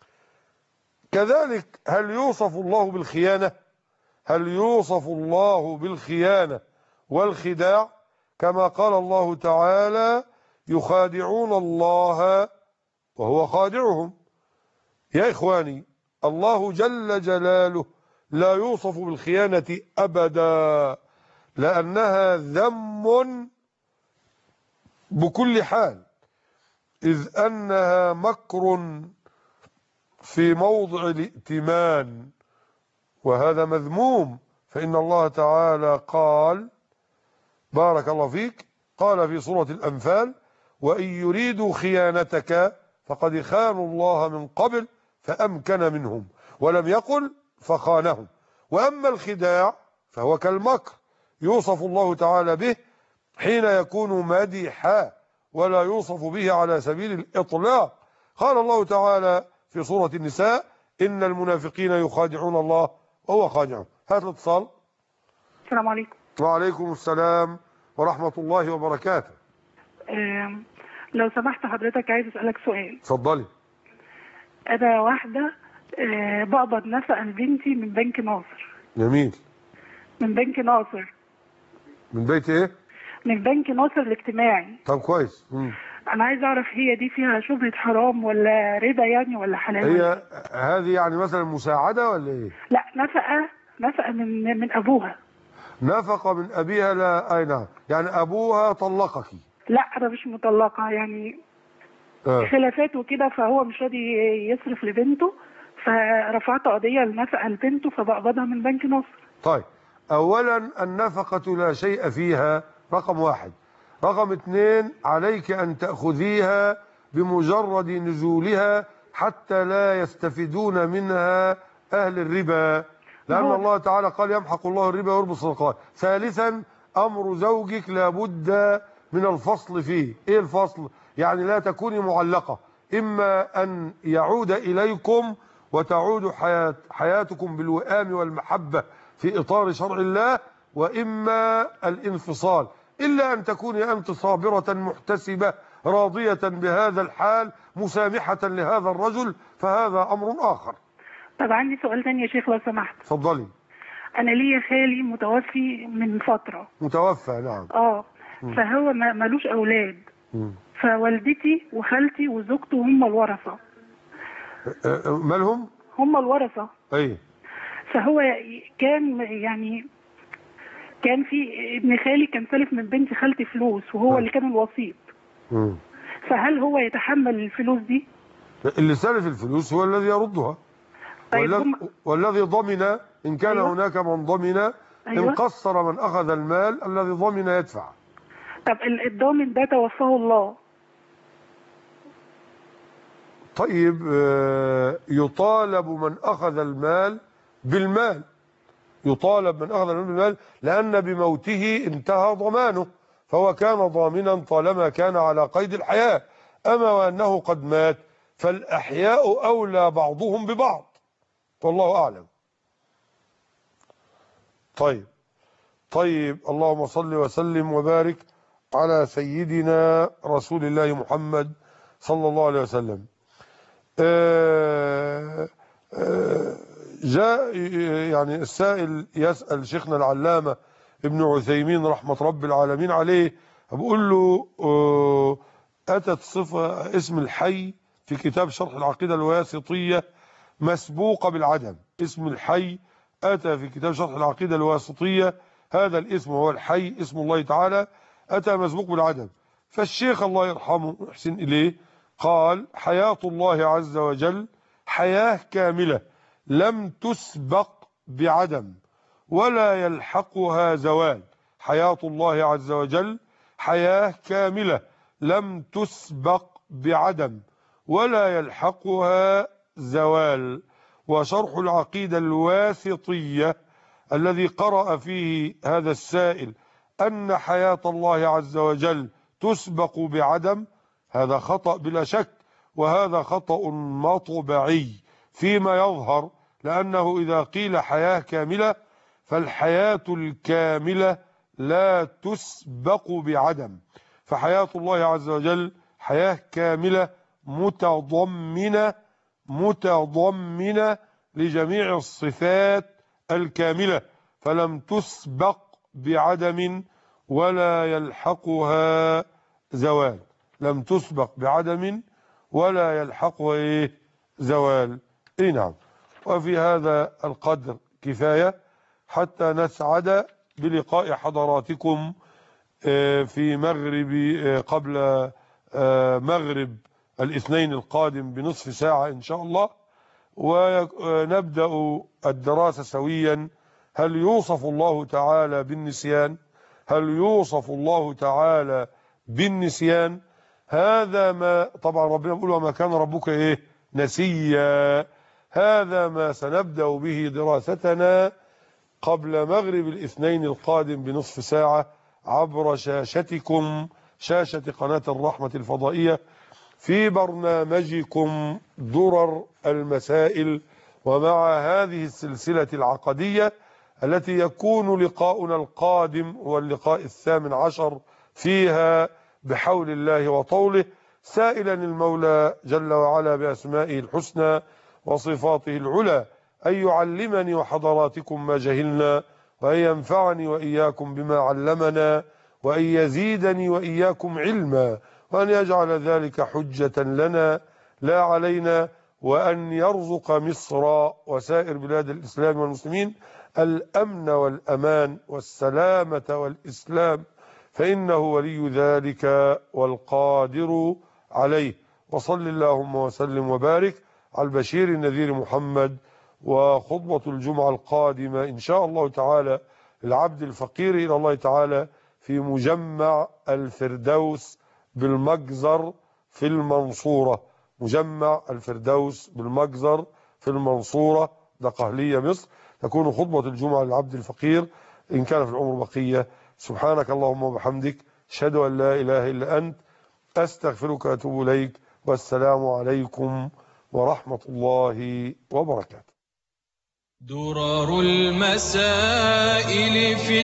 كذلك هل يوصف الله بالخيانة؟ هل يوصف الله بالخيانة والخداع؟ كما قال الله تعالى يخادعون الله وهو خادعهم. يا إخواني، الله جل جلاله لا يوصف بالخيانة أبدا، لأنها ذم بكل حال، إذ أنها مكر في موضع الائتمان، وهذا مذموم. فإن الله تعالى قال بارك الله فيك، قال في سورة الأنفال وإن يريدوا خيانتك فقد خانوا الله من قبل فأمكن منهم، ولم يقل فخانهم. وأما الخداع فهو كالمكر يوصف الله تعالى به حين يكون مدحا، ولا يوصف به على سبيل الإطلاق. قال الله تعالى في سورة النساء إن المنافقين يخادعون الله وهو خادعهم. هات الاتصال. السلام عليكم. وعليكم السلام ورحمة الله وبركاته. لو سمحت حضرتك عايز أسألك سؤال. اتفضلي. أنا واحدة بقبض نفقة لبنتي من بنك ناصر. جميل. من بنك ناصر. من بيت ايه؟ من بنك ناصر الاجتماعي. طب كويس. أنا عايز أعرف هي دي فيها شبهة حرام ولا ربا يعني ولا حلال؟ هي هذه يعني مثلا مساعدة ولا ايه؟ لا، نفقة من أبوها. نفقة من أبيها. لا، أي نعم، يعني أبوها طلقك لا انا مش مطلقه يعني خلافات وكده، فهو مش راضي يصرف لبنته، فرفعت قضيه لنفقه لبنته فبقبضها من بنك مصر. طيب اولا النفقه لا شيء فيها، رقم واحد. رقم اثنين، عليك ان تاخذيها بمجرد نزولها حتى لا يستفيدون منها اهل الربا، لان الله تعالى قال يمحق الله الربا ويربي الصدقات. ثالثا، امر زوجك لابد من الفصل فيه. ايه الفصل؟ يعني لا تكوني معلقة، اما ان يعود اليكم وتعود حياتكم بالوئام والمحبة في اطار شرع الله، واما الانفصال، الا ان تكوني انت صابرة محتسبة راضية بهذا الحال مسامحة لهذا الرجل، فهذا امر اخر. طب عندي سؤال تاني يا شيخ لو سمحت. اتفضلي. انا ليا خالي متوفي من فترة. متوفى، نعم. فهو ملوش اولاد. فوالدتي وخالتي وزوجته هم الورثة. مالهم؟ هم الورثة. ايه. فهو كان في ابن خالي كان سالف من بنت خالتي فلوس، وهو اللي كان الوسيط. فهل هو يتحمل الفلوس دي؟ اللي سالف الفلوس هو الذي يردها. طيب والذي ضمن إن كان هناك من ضمن. إن قصر من أخذ المال الذي ضمن يدفع. طب الضامن ده توفاه الله. طيب يطالب من أخذ المال بالمال، يطالب من أخذ المال بالمال، لأن بموته انتهى ضمانه، فهو كان ضامنا طالما كان على قيد الحياة. أما وأنه قد مات فالأحياء أولى بعضهم ببعض، والله أعلم. طيب اللهم صل وسلم وبارك على سيدنا رسول الله محمد صلى الله عليه وسلم. جاء يعني السائل يسأل شيخنا العلامة ابن عثيمين رحمة رب العالمين عليه، بقول له أتت صفة اسم الحي في كتاب شرح العقيدة الواسطية مسبوقة بالعدم. اسم الحي أتى في كتاب شرح العقيدة الواسطية، هذا الاسم هو الحي اسم الله تعالى، أتى مسبوق بالعدم. فالشيخ الله يرحمه ويحسن إليه قال حياة الله عز وجل حياة كاملة لم تسبق بعدم ولا يلحقها زوال. حياة الله عز وجل حياة كاملة لم تسبق بعدم ولا يلحقها زوال. وشرح العقيدة الواسطية الذي قرأ فيه هذا السائل أن حياة الله عز وجل تسبق بعدم، هذا خطأ بلا شك، وهذا خطأ مطبعي فيما يظهر، لأنه إذا قيل حياة كاملة فالحياة الكاملة لا تسبق بعدم، فحياة الله عز وجل حياة كاملة متضمنة لجميع الصفات الكاملة، فلم تسبق بعدم ولا يلحقها زوال. لم تسبق بعدم ولا يلحقها زوال. نعم. وفي هذا القدر كفاية حتى نسعد بلقاء حضراتكم في مغرب قبل مغرب الاثنين القادم بنصف ساعة إن شاء الله، ونبدأ الدراسة سويا. هل يوصف الله تعالى بالنسيان؟ هل يوصف الله تعالى بالنسيان؟ هذا ما طبعا ربنا يقول وما كان ربك نسيا. هذا ما سنبدأ به دراستنا قبل مغرب الاثنين القادم بنصف ساعة عبر شاشتكم، شاشة قناة الرحمة الفضائية، في برنامجكم درر المسائل، ومع هذه السلسلة العقدية التي يكون لقاؤنا القادم واللقاء 18 فيها بحول الله وطوله، سائلا المولى جل وعلا بأسمائه الحسنى وصفاته العلى أن يعلمني وحضراتكم ما جهلنا، وأن ينفعني وإياكم بما علمنا، وأن يزيدني وإياكم علما، وأن يجعل ذلك حجة لنا لا علينا، وأن يرزق مصر وسائر بلاد الإسلام والمسلمين الأمن والأمان والسلامة والإسلام فإنه ولي ذلك والقادر عليه. وصل اللهم وسلم وبارك على البشير النذير محمد. وخطبة الجمعة القادمة إن شاء الله تعالى العبد الفقير إلى الله تعالى في مجمع الفردوس بالمجزر في المنصورة. مجمع الفردوس بالمجزر في المنصورة، دقهلية مصر. تكون خطبة الجمعة للعبد الفقير إن كان في العمر بقية. سبحانك اللهم وبحمدك، أشهد أن لا إله إلا أنت، أستغفرك وأتوب إليك. والسلام عليكم ورحمة الله وبركاته. درر المسائل في